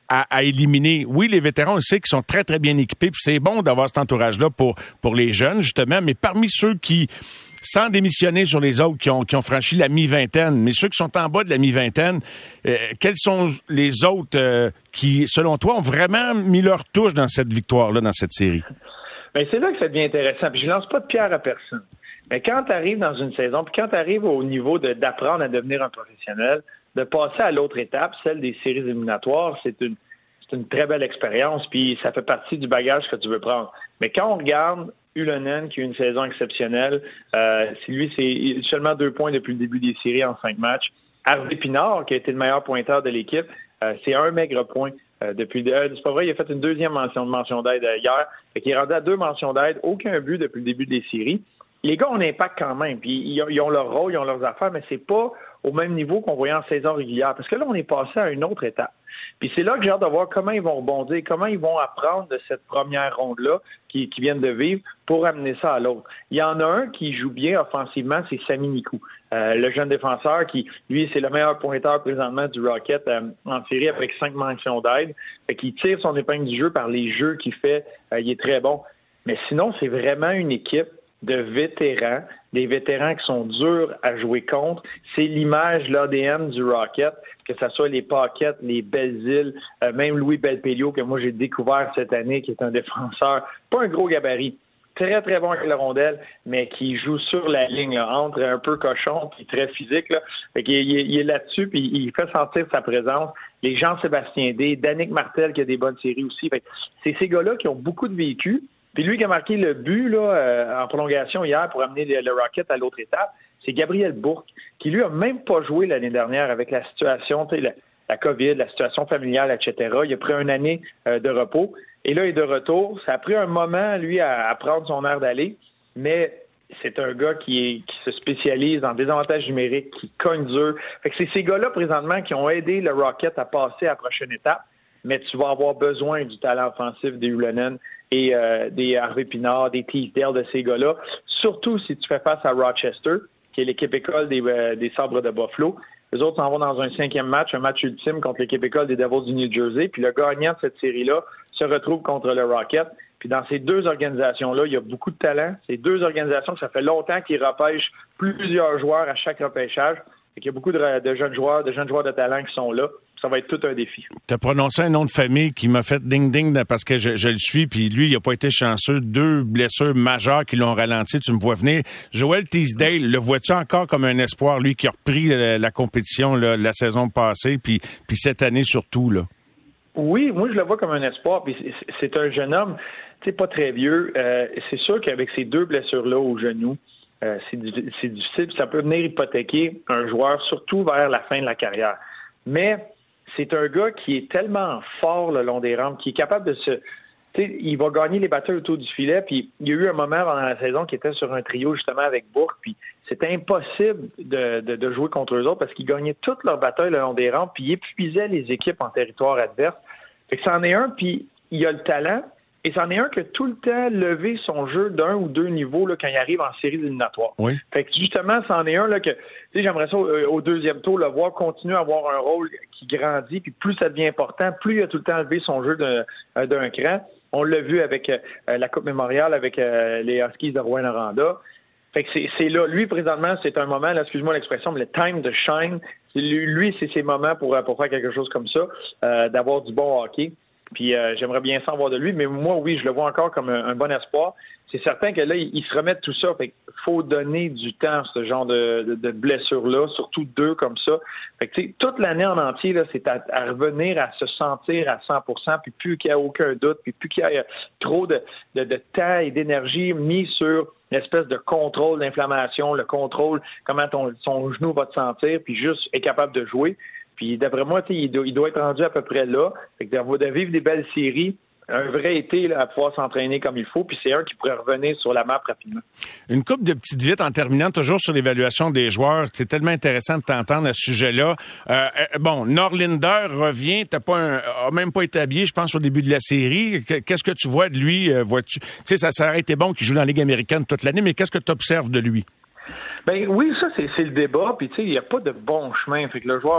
à, à éliminer. Oui, les vétérans, on sait qu'ils sont très, très bien équipés, puis c'est bon d'avoir cet entourage-là pour, pour les jeunes, justement, mais parmi ceux qui, sans démissionner sur les autres qui ont, qui ont franchi la mi-vingtaine, mais ceux qui sont en bas de la mi-vingtaine, euh, quels sont les autres euh, qui, selon toi, ont vraiment mis leur touche dans cette victoire-là, dans cette série? Bien, c'est là que ça devient intéressant. Puis je lance pas de pierre à personne. Mais quand tu arrives dans une saison, puis quand tu arrives au niveau de, d'apprendre à devenir un professionnel, de passer à l'autre étape, celle des séries éliminatoires, c'est une, c'est une très belle expérience, puis ça fait partie du bagage que tu veux prendre. Mais quand on regarde Ylönen, qui a eu une saison exceptionnelle, euh, c'est lui, c'est seulement deux points depuis le début des séries en cinq matchs. Harvey Pinard, qui a été le meilleur pointeur de l'équipe, euh, c'est un maigre point. Euh, depuis euh, c'est pas vrai, il a fait une deuxième mention de mention d'aide euh, hier. Fait qu'il est rendu à deux mentions d'aide, aucun but depuis le début des séries. Les gars ont un impact quand même, puis ils, ils ont leur rôle, ils ont leurs affaires, mais c'est pas au même niveau qu'on voyait en saison régulière. Parce que là, on est passé à une autre étape. Puis c'est là que j'ai hâte de voir comment ils vont rebondir, comment ils vont apprendre de cette première ronde-là qu'ils qui viennent de vivre pour amener ça à l'autre. Il y en a un qui joue bien offensivement, c'est Sami Nikou, euh, le jeune défenseur qui, lui, c'est le meilleur pointeur présentement du Rocket euh, en série avec cinq mentions d'aide. Fait qu'il tire son épingle du jeu par les jeux qu'il fait. Euh, il est très bon. Mais sinon, c'est vraiment une équipe de vétérans, des vétérans qui sont durs à jouer contre. C'est l'image, l'A D N du Rocket, que ce soit les Paquette, les Belzile, euh, même Louis Belpelio, que moi j'ai découvert cette année, qui est un défenseur, pas un gros gabarit, très très bon avec la rondelle, mais qui joue sur la ligne, là, entre un peu cochon puis très physique. Là. Fait qu'il, il, il est là-dessus, puis il fait sentir sa présence. Les Jean-Sébastien D, Danick Martel qui a des bonnes séries aussi. Fait que c'est ces gars-là qui ont beaucoup de vécu. Puis lui qui a marqué le but là, euh, en prolongation hier pour amener le, le Rocket à l'autre étape, c'est Gabriel Bourque, qui lui a même pas joué l'année dernière avec la situation, tu sais, la, la COVID, la situation familiale, et cetera. Il a pris une année euh, de repos. Et là, il est de retour. Ça a pris un moment, lui, à, à prendre son air d'aller, mais c'est un gars qui, est, qui se spécialise en désavantages numériques, qui cogne dur. Fait que c'est ces gars-là, présentement, qui ont aidé le Rocket à passer à la prochaine étape, mais tu vas avoir besoin du talent offensif des Ylönen et euh, des Harvey Pinard, des Teasdale, de ces gars-là, surtout si tu fais face à Rochester, qui est l'équipe école des, euh, des Sabres de Buffalo. Les autres s'en vont dans un cinquième match, un match ultime contre l'équipe école des Devils du New Jersey, puis le gagnant de cette série-là se retrouve contre le Rocket. Puis dans ces deux organisations-là, il y a beaucoup de talent. Ces deux organisations, ça fait longtemps qu'ils repêchent plusieurs joueurs à chaque repêchage. Il y a beaucoup de, de jeunes joueurs, de jeunes joueurs de talent qui sont là. Ça va être tout un défi. Tu as prononcé un nom de famille qui m'a fait ding-ding parce que je, je le suis, puis lui, il n'a pas été chanceux. Deux blessures majeures qui l'ont ralenti, tu me vois venir. Joel Teasdale, le vois-tu encore comme un espoir, lui qui a repris la, la compétition là, la saison passée, puis, puis cette année surtout, là? Oui, moi, je le vois comme un espoir. Puis c'est, c'est un jeune homme, tu sais, pas très vieux. Euh, c'est sûr qu'avec ces deux blessures-là au genou, euh, c'est, c'est difficile. Ça peut venir hypothéquer un joueur, surtout vers la fin de la carrière. Mais c'est un gars qui est tellement fort le long des rampes, qui est capable de se... Tu sais, il va gagner les batailles autour du filet, puis il y a eu un moment pendant la saison qui était sur un trio justement avec Bourque, puis c'était impossible de, de, de jouer contre eux autres parce qu'ils gagnaient toutes leurs batailles le long des rampes, puis ils épuisaient les équipes en territoire adverse. Fait que c'en est un, puis il a le talent, et c'en est un qui a tout le temps levé son jeu d'un ou deux niveaux là, quand il arrive en séries éliminatoires. Oui. Fait que justement, c'en est un là que, tu sais, j'aimerais ça au, au deuxième tour le voir continuer à avoir un rôle qui grandit, puis plus ça devient important, plus il a tout le temps levé son jeu d'un, d'un cran. On l'a vu avec euh, la Coupe Mémoriale, avec euh, les Huskies de Rouyn-Noranda. Fait que c'est, c'est là, lui présentement, c'est un moment, là, excuse-moi l'expression, mais le time to shine. C'est, lui, c'est ses moments pour, pour faire quelque chose comme ça, euh, d'avoir du bon hockey. Puis euh, j'aimerais bien s'en voir de lui, mais moi, oui, je le vois encore comme un, un bon espoir. C'est certain que là, il, il se remet de tout ça. Fait qu'il faut donner du temps à ce genre de, de, de blessures-là, surtout deux comme ça. Fait que, tu sais, toute l'année en entier, là, c'est à, à revenir à se sentir à cent pour cent, puis plus qu'il n'y a aucun doute, puis plus qu'il y a trop de, de, de temps et d'énergie mis sur l'espèce de contrôle d'inflammation, le contrôle, comment ton, son genou va te sentir, puis juste être capable de jouer. Puis d'après moi, il doit, il doit être rendu à peu près là. Fait que de vivre des belles séries, un vrai été là, à pouvoir s'entraîner comme il faut, puis c'est un qui pourrait revenir sur la map rapidement. Une couple de petites vites en terminant, toujours sur l'évaluation des joueurs. C'est tellement intéressant de t'entendre à ce sujet-là. Euh, bon, Norlinder revient, t'as pas un, a même pas été habillé, je pense, au début de la série. Qu'est-ce que tu vois de lui? Vois-tu, tu sais, ça, ça aurait été bon qu'il joue dans la Ligue américaine toute l'année, mais qu'est-ce que tu observes de lui? Ben oui, ça, c'est, c'est le débat. Puis, tu sais, il n'y a pas de bon chemin. Fait que le joueur...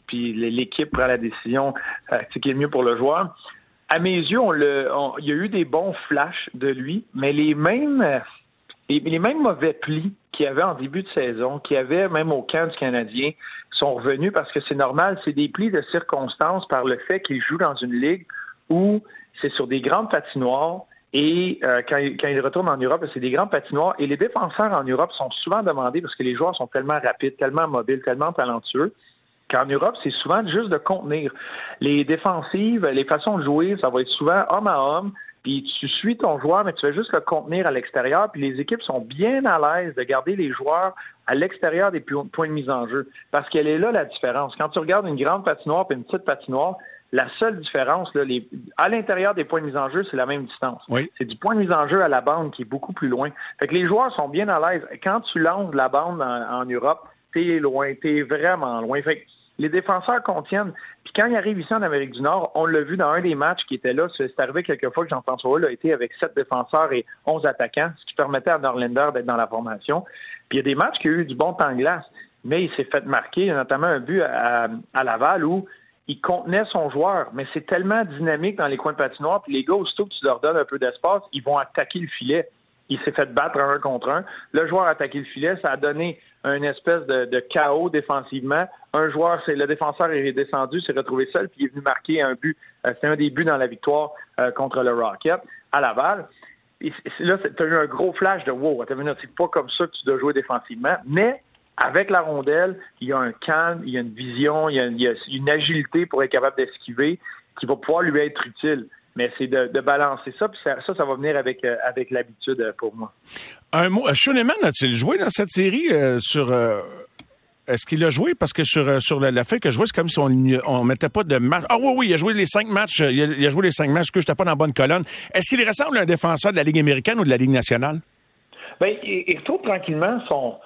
puis l'équipe prend la décision euh, qui est mieux pour le joueur. À mes yeux, on le, on, il y a eu des bons flashs de lui, mais les mêmes, les, les mêmes mauvais plis qu'il y avait en début de saison, qu'il y avait même au camp du Canadien, sont revenus parce que c'est normal, c'est des plis de circonstances par le fait qu'il joue dans une ligue où c'est sur des grandes patinoires et euh, quand, il, quand il retourne en Europe, c'est des grandes patinoires et les défenseurs en Europe sont souvent demandés parce que les joueurs sont tellement rapides, tellement mobiles, tellement talentueux qu'en Europe, c'est souvent juste de contenir. Les défensives, les façons de jouer, ça va être souvent homme à homme, puis tu suis ton joueur, mais tu vas juste le contenir à l'extérieur, puis les équipes sont bien à l'aise de garder les joueurs à l'extérieur des points de mise en jeu, parce qu'elle est là la différence. Quand tu regardes une grande patinoire puis une petite patinoire, la seule différence, là, les, à l'intérieur des points de mise en jeu, c'est la même distance. Oui. C'est du point de mise en jeu à la bande qui est beaucoup plus loin. Fait que les joueurs sont bien à l'aise. Quand tu lances la bande en, en Europe, t'es loin, t'es vraiment loin. Fait que les défenseurs contiennent. Puis quand ils arrivent ici en Amérique du Nord, on l'a vu dans un des matchs qui était là. C'est arrivé quelques fois que Jean-François Hull a été avec sept défenseurs et onze attaquants, ce qui permettait à Norlander d'être dans la formation. Puis il y a des matchs qui ont eu du bon temps de glace, mais il s'est fait marquer. Il y a notamment un but à, à Laval où il contenait son joueur, mais c'est tellement dynamique dans les coins de patinoire. Puis les gars, aussitôt que tu leur donnes un peu d'espace, ils vont attaquer le filet. Il s'est fait battre un contre un. Le joueur a attaqué le filet. Ça a donné une espèce de, de chaos défensivement. Un joueur, c'est le défenseur est descendu, s'est retrouvé seul, puis il est venu marquer un but. Euh, c'est un des buts dans la victoire euh, contre le Rocket à Laval. Et là, tu as eu un gros flash de « wow, c'est pas comme ça que tu dois jouer défensivement ». Mais avec la rondelle, il y a un calme, il y a une vision, il y a, il y a une agilité pour être capable d'esquiver qui va pouvoir lui être utile. Mais c'est de, de balancer ça, puis ça, ça, ça va venir avec, euh, avec l'habitude euh, pour moi. Un mot, Schoenemann a-t-il joué dans cette série euh, sur... Euh, est-ce qu'il a joué? Parce que sur, euh, sur la, la feuille que je vois, c'est comme si on ne mettait pas de match. Ah oui, oui, il a joué les cinq matchs. Il a, il a joué les cinq matchs que je n'étais pas dans la bonne colonne. Est-ce qu'il ressemble à un défenseur de la Ligue américaine ou de la Ligue nationale? Bien, il, il retrouve tranquillement son...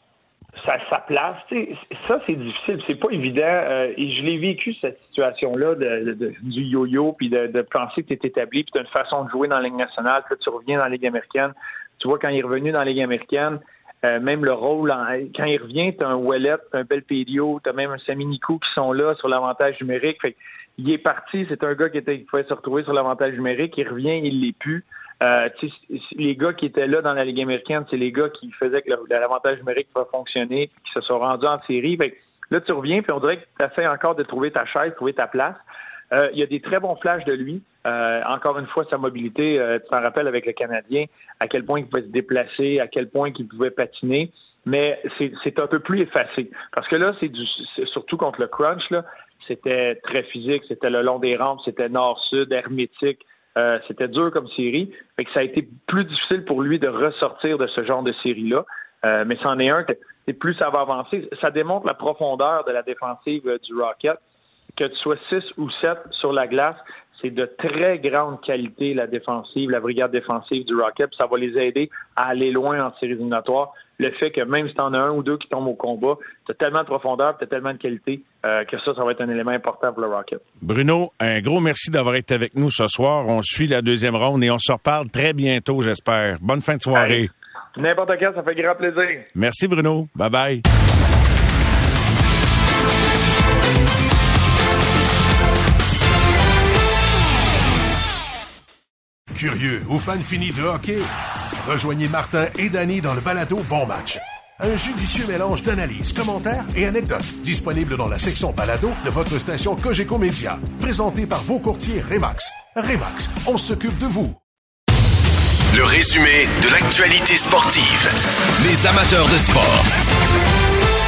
Sa, sa place, t'sais, ça c'est difficile, c'est pas évident. Euh, et je l'ai vécu cette situation-là de, de, de, du yo-yo, puis de, de penser que tu es établi, puis tu as une façon de jouer dans la Ligue nationale, puis tu reviens dans la Ligue américaine. Tu vois, quand il est revenu dans la Ligue américaine, euh, même le rôle, en, quand il revient, tu as un Ouellet, tu as un Belpedio, tu as même un Sami Nikou qui sont là sur l'avantage numérique. Fait, il est parti, c'est un gars qui, était, qui pouvait se retrouver sur l'avantage numérique, il revient, il l'est plus. Euh, les gars qui étaient là dans la Ligue américaine, c'est les gars qui faisaient que l'avantage numérique va fonctionner, qui se sont rendus en série. Fait que là, tu reviens, puis on dirait que tu essaies encore de trouver ta chaise, trouver ta place. Euh, il y a des très bons flashs de lui. Euh, encore une fois, sa mobilité, euh, tu t'en rappelles avec le Canadien, à quel point il pouvait se déplacer, à quel point il pouvait patiner. Mais c'est, c'est un peu plus effacé. Parce que là, c'est, du, c'est surtout contre le crunch, là, c'était très physique, c'était le long des rampes, c'était nord-sud, hermétique. Euh, c'était dur comme série. Fait que ça a été plus difficile pour lui de ressortir de ce genre de série-là. Euh, mais c'en est un que et plus ça va avancer. Ça démontre la profondeur de la défensive euh, du Rocket. Que tu sois six ou sept sur la glace, c'est de très grande qualité la défensive, la brigade défensive du Rocket. Puis ça va les aider à aller loin en séries éliminatoires. Le fait que même si tu en as un ou deux qui tombent au combat, tu as tellement de profondeur, tu as tellement de qualité euh, que ça, ça va être un élément important pour le Rocket. Bruno, un gros merci d'avoir été avec nous ce soir. On suit la deuxième ronde et on se reparle très bientôt, j'espère. Bonne fin de soirée. Allez. N'importe quand, ça fait grand plaisir. Merci Bruno. Bye-bye. Curieux ou fan fini de hockey? Rejoignez Martin et Danny dans le balado Bon Match. Un judicieux mélange d'analyses, commentaires et anecdotes disponible dans la section balado de votre station Cogeco Média. Présenté par vos courtiers Remax. Remax, on s'occupe de vous. Le résumé de l'actualité sportive. Les amateurs de sport.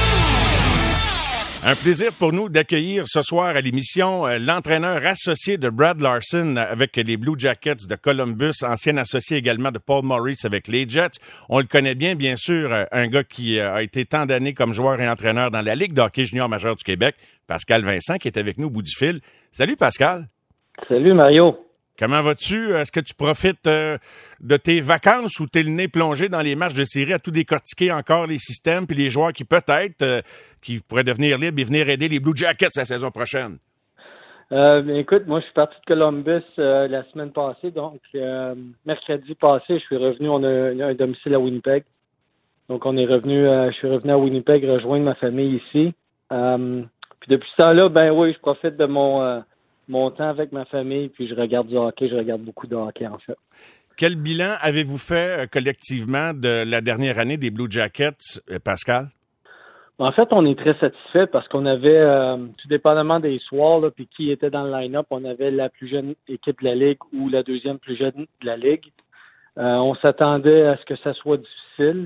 Un plaisir pour nous d'accueillir ce soir à l'émission euh, l'entraîneur associé de Brad Larson avec les Blue Jackets de Columbus, ancien associé également de Paul Maurice avec les Jets. On le connaît bien, bien sûr, euh, un gars qui euh, a été tant d'années comme joueur et entraîneur dans la Ligue de hockey junior majeur du Québec, Pascal Vincent, qui est avec nous au bout du fil. Salut Pascal. Salut Mario. Comment vas-tu? Est-ce que tu profites euh, de tes vacances ou t'es le nez plongé dans les matchs de série à tout décortiquer encore les systèmes puis les joueurs qui peut-être euh, qui pourraient devenir libres et venir aider les Blue Jackets la saison prochaine? Euh, écoute, moi je suis parti de Columbus euh, la semaine passée, donc euh, mercredi passé, je suis revenu, on a un domicile à Winnipeg. Donc on est revenu, euh, je suis revenu à Winnipeg rejoindre ma famille ici. Euh, Puis depuis ce temps-là, ben oui, je profite de mon, euh, mon temps avec ma famille, puis je regarde du hockey, je regarde beaucoup de hockey en fait. Quel bilan avez-vous fait euh, collectivement de la dernière année des Blue Jackets, euh, Pascal? En fait, on est très satisfait parce qu'on avait, euh, tout dépendamment des soirs, là, puis qui était dans le line-up, on avait la plus jeune équipe de la Ligue ou la deuxième plus jeune de la Ligue. Euh, on s'attendait à ce que ça soit difficile.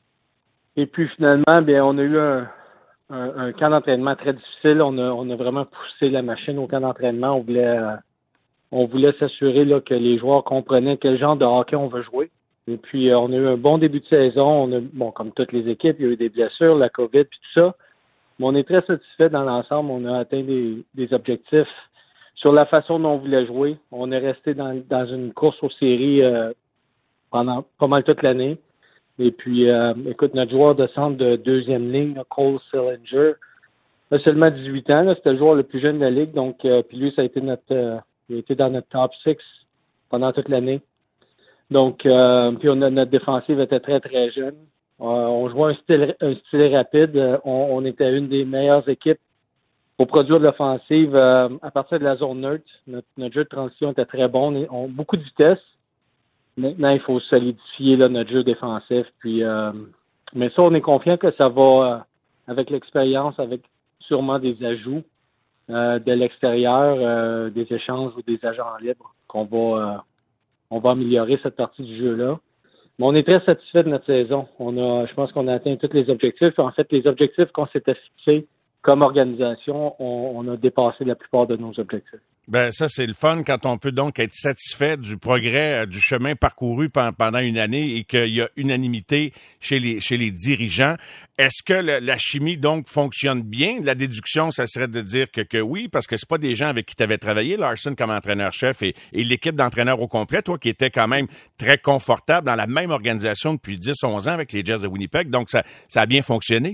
Et puis finalement, bien, on a eu un, un, un camp d'entraînement très difficile. On a, on a vraiment poussé la machine au camp d'entraînement. On voulait, euh, on voulait s'assurer là, que les joueurs comprenaient quel genre de hockey on veut jouer. Et puis, euh, on a eu un bon début de saison. On a, bon, comme toutes les équipes, il y a eu des blessures, la COVID, puis tout ça. Mais on est très satisfait dans l'ensemble. On a atteint des, des objectifs sur la façon dont on voulait jouer. On est resté dans, dans une course aux séries euh, pendant pas mal toute l'année. Et puis, euh, écoute, notre joueur de centre de deuxième ligne, Cole Sillinger, a seulement dix-huit ans. Là, c'était le joueur le plus jeune de la Ligue. Donc, euh, puis lui, ça a été notre, euh, il a été dans notre top six pendant toute l'année. Donc, euh, puis on a, notre défensive était très, très jeune. Euh, on jouait un style, un style rapide. Euh, on, on était une des meilleures équipes pour produire de l'offensive euh, à partir de la zone neutre. Notre, notre jeu de transition était très bon. On a, on a beaucoup de vitesse. Maintenant, il faut solidifier là, notre jeu défensif. Puis, euh, mais ça, on est confiant que ça va, euh, avec l'expérience, avec sûrement des ajouts euh, de l'extérieur, euh, des échanges ou des agents libres, qu'on va... Euh, on va améliorer cette partie du jeu-là. Mais on est très satisfait de notre saison. On a, je pense qu'on a atteint tous les objectifs. En fait, les objectifs qu'on s'était fixés comme organisation, on, on a dépassé la plupart de nos objectifs. Ben ça, c'est le fun quand on peut donc être satisfait du progrès, euh, du chemin parcouru pe- pendant une année et qu'il y a unanimité chez les chez les dirigeants. Est-ce que le, la chimie, donc, fonctionne bien? La déduction, ça serait de dire que, que oui, parce que c'est pas des gens avec qui tu avais travaillé, Larson comme entraîneur-chef et, et l'équipe d'entraîneurs au complet, toi qui étais quand même très confortable dans la même organisation depuis dix onze ans avec les Jets de Winnipeg. Donc, ça, ça a bien fonctionné.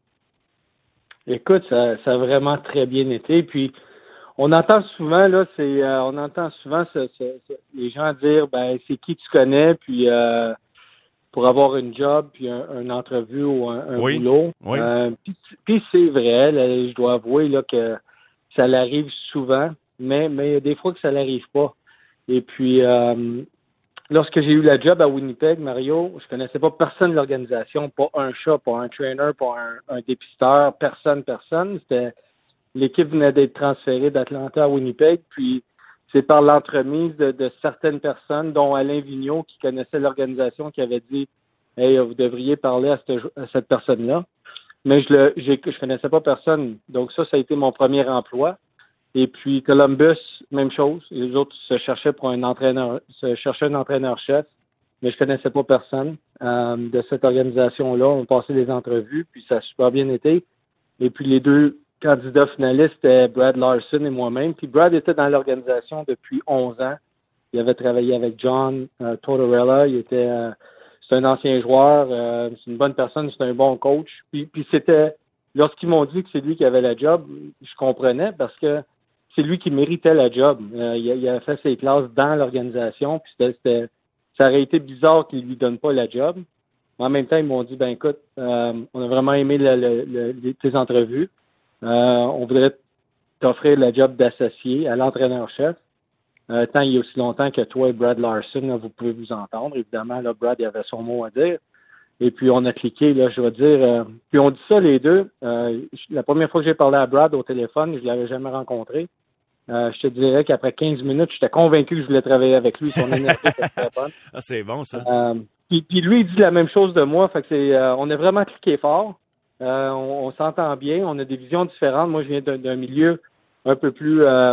Écoute, ça, ça a vraiment très bien été. Puis, on entend souvent, là, c'est, euh, on entend souvent ce, ce, ce, les gens dire, ben, c'est qui tu connais, puis euh, pour avoir une job, puis un, une entrevue ou un, un oui. boulot. Oui. Euh, puis, puis c'est vrai, là, je dois avouer là que ça l'arrive souvent, mais mais il y a des fois que ça l'arrive pas. Et puis, euh, lorsque j'ai eu la job à Winnipeg, Mario, je connaissais pas personne de l'organisation, pas un chat, pas un trainer, pas un, un dépisteur, personne, personne. C'était l'équipe venait d'être transférée d'Atlanta à Winnipeg, puis c'est par l'entremise de, de certaines personnes, dont Alain Vigneault, qui connaissait l'organisation, qui avait dit « Hey, vous devriez parler à cette, à cette personne-là ». Mais je le j'ai, je connaissais pas personne. Donc ça, ça a été mon premier emploi. Et puis Columbus, même chose. Les autres se cherchaient pour un entraîneur, se cherchaient un entraîneur-chef, mais je connaissais pas personne euh, de cette organisation-là. On a passé des entrevues, puis ça a super bien été. Et puis les deux candidats finalistes étaient Brad Larson et moi-même. Puis Brad était dans l'organisation depuis onze ans. Il avait travaillé avec John euh, Tortorella. Il était euh, c'est un ancien joueur. Euh, c'est une bonne personne. C'est un bon coach. Puis, puis c'était lorsqu'ils m'ont dit que c'est lui qui avait la job, je comprenais parce que c'est lui qui méritait la job. Euh, il, a, il a fait ses classes dans l'organisation. Puis c'était, c'était ça aurait été bizarre qu'il lui donne pas la job. En même temps, ils m'ont dit ben écoute, euh, on a vraiment aimé le, le, le, tes entrevues. Euh, on voudrait t'offrir le job d'associé à l'entraîneur-chef. Euh, tant il y a aussi longtemps que toi et Brad Larson, là, vous pouvez vous entendre. Évidemment, là, Brad il avait son mot à dire. Et puis, on a cliqué, là, je veux dire. Euh, puis, on dit ça, les deux. Euh, la première fois que j'ai parlé à Brad au téléphone, je l'avais jamais rencontré. Euh, je te dirais qu'après quinze minutes, j'étais convaincu que je voulais travailler avec lui. Son énergie était très bonne. Ah, c'est bon, ça. Euh, puis, puis, lui, il dit la même chose de moi. Fait que c'est, euh, on a vraiment cliqué fort. Euh, on, on s'entend bien, on a des visions différentes. Moi, je viens d'un, d'un milieu un peu plus, euh,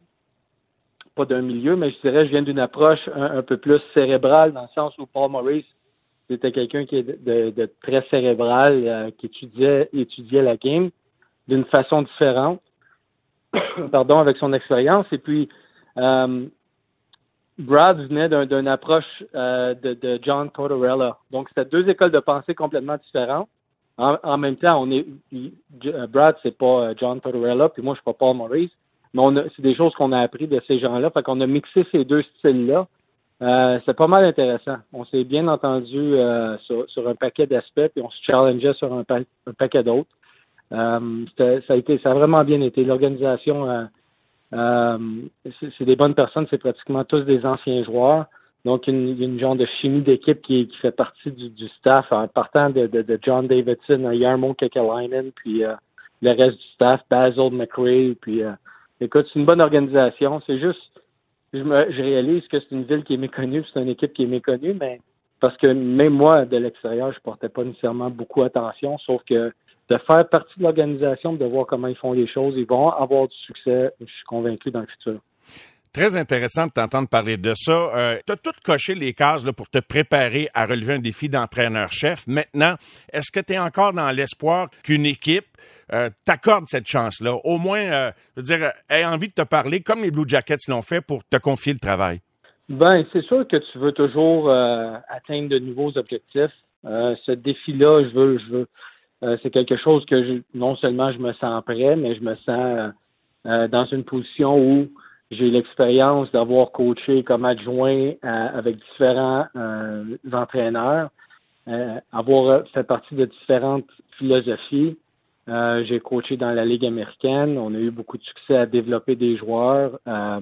pas d'un milieu, mais je dirais, je viens d'une approche un, un peu plus cérébrale, dans le sens où Paul Maurice, c'était quelqu'un qui est de, de, de très cérébral, euh, qui étudiait, étudiait la game d'une façon différente, pardon, avec son expérience. Et puis, euh, Brad venait d'un, d'une approche euh, de, de John Tortorella. Donc, c'était deux écoles de pensée complètement différentes. En, en même temps, on est Brad, c'est pas John Tortorella, puis moi, je suis pas Paul Maurice, mais on a, c'est des choses qu'on a appris de ces gens-là. Fait qu'on a mixé ces deux styles-là. Euh, c'est pas mal intéressant. On s'est bien entendu euh, sur, sur un paquet d'aspects, puis on se challengeait sur un, pa- un paquet d'autres. Euh, ça a été, ça a vraiment bien été. L'organisation, euh, euh, c'est, c'est des bonnes personnes, c'est pratiquement tous des anciens joueurs. Donc, il y a une, une genre de chimie d'équipe qui, qui fait partie du, du staff, en partant de, de, de John Davidson à Jarmo Kekalainen, puis euh, le reste du staff, Basil McRae, puis euh, écoute, c'est une bonne organisation. C'est juste, je, me, je réalise que c'est une ville qui est méconnue, c'est une équipe qui est méconnue, mais parce que même moi, de l'extérieur, je portais pas nécessairement beaucoup attention, sauf que de faire partie de l'organisation, de voir comment ils font les choses, ils vont avoir du succès, je suis convaincu, dans le futur. Très intéressant de t'entendre parler de ça. Euh, tu as tout coché les cases là, pour te préparer à relever un défi d'entraîneur-chef. Maintenant, est-ce que tu es encore dans l'espoir qu'une équipe euh, t'accorde cette chance-là? Au moins, euh, je veux dire, ait envie de te parler, comme les Blue Jackets l'ont fait, pour te confier le travail. Ben, c'est sûr que tu veux toujours euh, atteindre de nouveaux objectifs. Euh, ce défi-là, je veux, je veux. Euh, c'est quelque chose que je, non seulement je me sens prêt, mais je me sens euh, dans une position où j'ai l'expérience d'avoir coaché comme adjoint euh, avec différents euh, entraîneurs, euh, avoir fait partie de différentes philosophies. Euh, j'ai coaché dans la Ligue américaine. On a eu beaucoup de succès à développer des joueurs. Euh,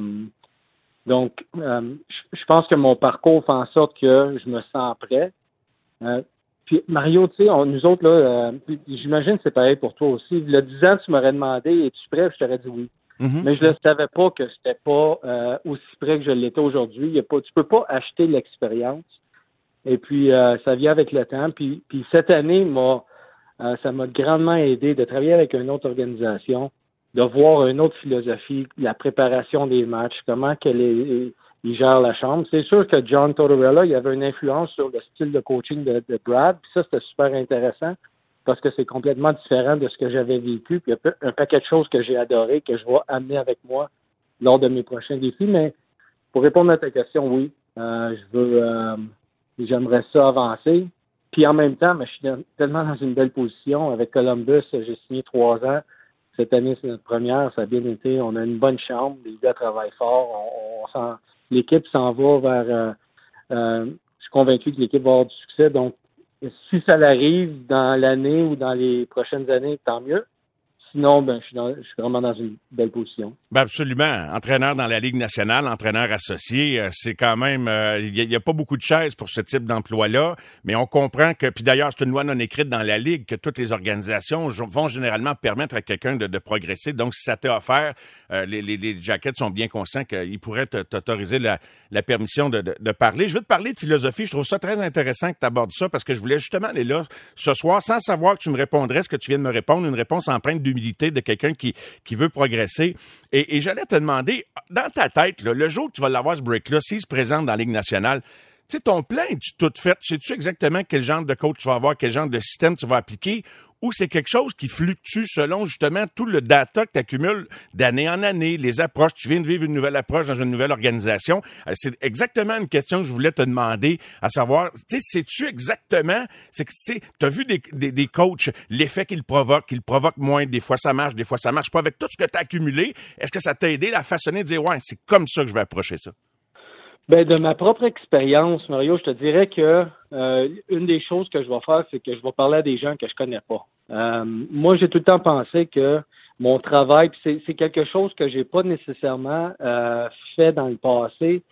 donc, euh, je pense que mon parcours fait en sorte que je me sens prêt. Euh, puis Mario, tu sais, nous autres, là, euh, j'imagine que c'est pareil pour toi aussi. Il y a dix ans, tu m'aurais demandé, es-tu prêt? Je t'aurais dit oui. Mm-hmm. Mais je ne savais pas que c'était pas euh, aussi près que je l'étais aujourd'hui. Il y a pas, tu peux pas acheter l'expérience. Et puis, euh, ça vient avec le temps. Puis, puis cette année, m'a, euh, ça m'a grandement aidé de travailler avec une autre organisation, de voir une autre philosophie, la préparation des matchs, comment qu'elle est, il gère la chambre. C'est sûr que John Tortorella, il avait une influence sur le style de coaching de, de Brad. Puis ça, c'était super intéressant, parce que c'est complètement différent de ce que j'avais vécu. Puis il y a un paquet de choses que j'ai adorées, que je vais amener avec moi lors de mes prochains défis. Mais pour répondre à ta question, oui, euh, je veux, euh, j'aimerais ça avancer. Puis en même temps, mais je suis dans, tellement dans une belle position. Avec Columbus, j'ai signé trois ans. Cette année, c'est notre première. Ça a bien été. On a une bonne chambre. Les gars travaillent fort. On, on s'en, l'équipe s'en va vers... Euh, euh, je suis convaincu que l'équipe va avoir du succès. Donc, si ça l'arrive dans l'année ou dans les prochaines années, tant mieux. Sinon, ben, je suis, dans, je suis vraiment dans une belle position. Ben absolument. Entraîneur dans la Ligue nationale, entraîneur associé, euh, c'est quand même... Il euh, n'y a, a pas beaucoup de chaises pour ce type d'emploi-là, mais on comprend que... Puis d'ailleurs, c'est une loi non écrite dans la Ligue que toutes les organisations vont généralement permettre à quelqu'un de, de progresser. Donc, si ça t'est offert, euh, les, les, les Jackets sont bien conscients qu'ils pourraient t'autoriser la, la permission de, de, de parler. Je veux te parler de philosophie. Je trouve ça très intéressant que tu abordes ça, parce que je voulais justement aller là ce soir sans savoir que tu me répondrais ce que tu viens de me répondre, une réponse empreinte d'humilité de quelqu'un qui, qui veut progresser. Et, et j'allais te demander, dans ta tête, là, le jour que tu vas l'avoir ce break-là, s'il se présente dans la Ligue nationale, tu sais, ton plan, es-tu tout fait? Sais-tu exactement quel genre de coach tu vas avoir, quel genre de système tu vas appliquer? Ou c'est quelque chose qui fluctue selon justement tout le data que tu accumules d'année en année, les approches. Tu viens de vivre une nouvelle approche dans une nouvelle organisation. C'est exactement une question que je voulais te demander, à savoir, tu sais, sais-tu exactement, c'est que tu sais, tu as vu des, des, des coachs, l'effet qu'ils provoquent, qu'ils provoquent moins, des fois ça marche, des fois ça marche pas. Avec tout ce que tu as accumulé, est-ce que ça t'a aidé à façonner, de dire, ouais, c'est comme ça que je vais approcher ça? Ben, de ma propre expérience, Mario, je te dirais que euh, une des choses que je vais faire, c'est que je vais parler à des gens que je connais pas. Euh, moi, j'ai tout le temps pensé que mon travail, c'est, c'est quelque chose que j'ai pas nécessairement euh, fait dans le passé.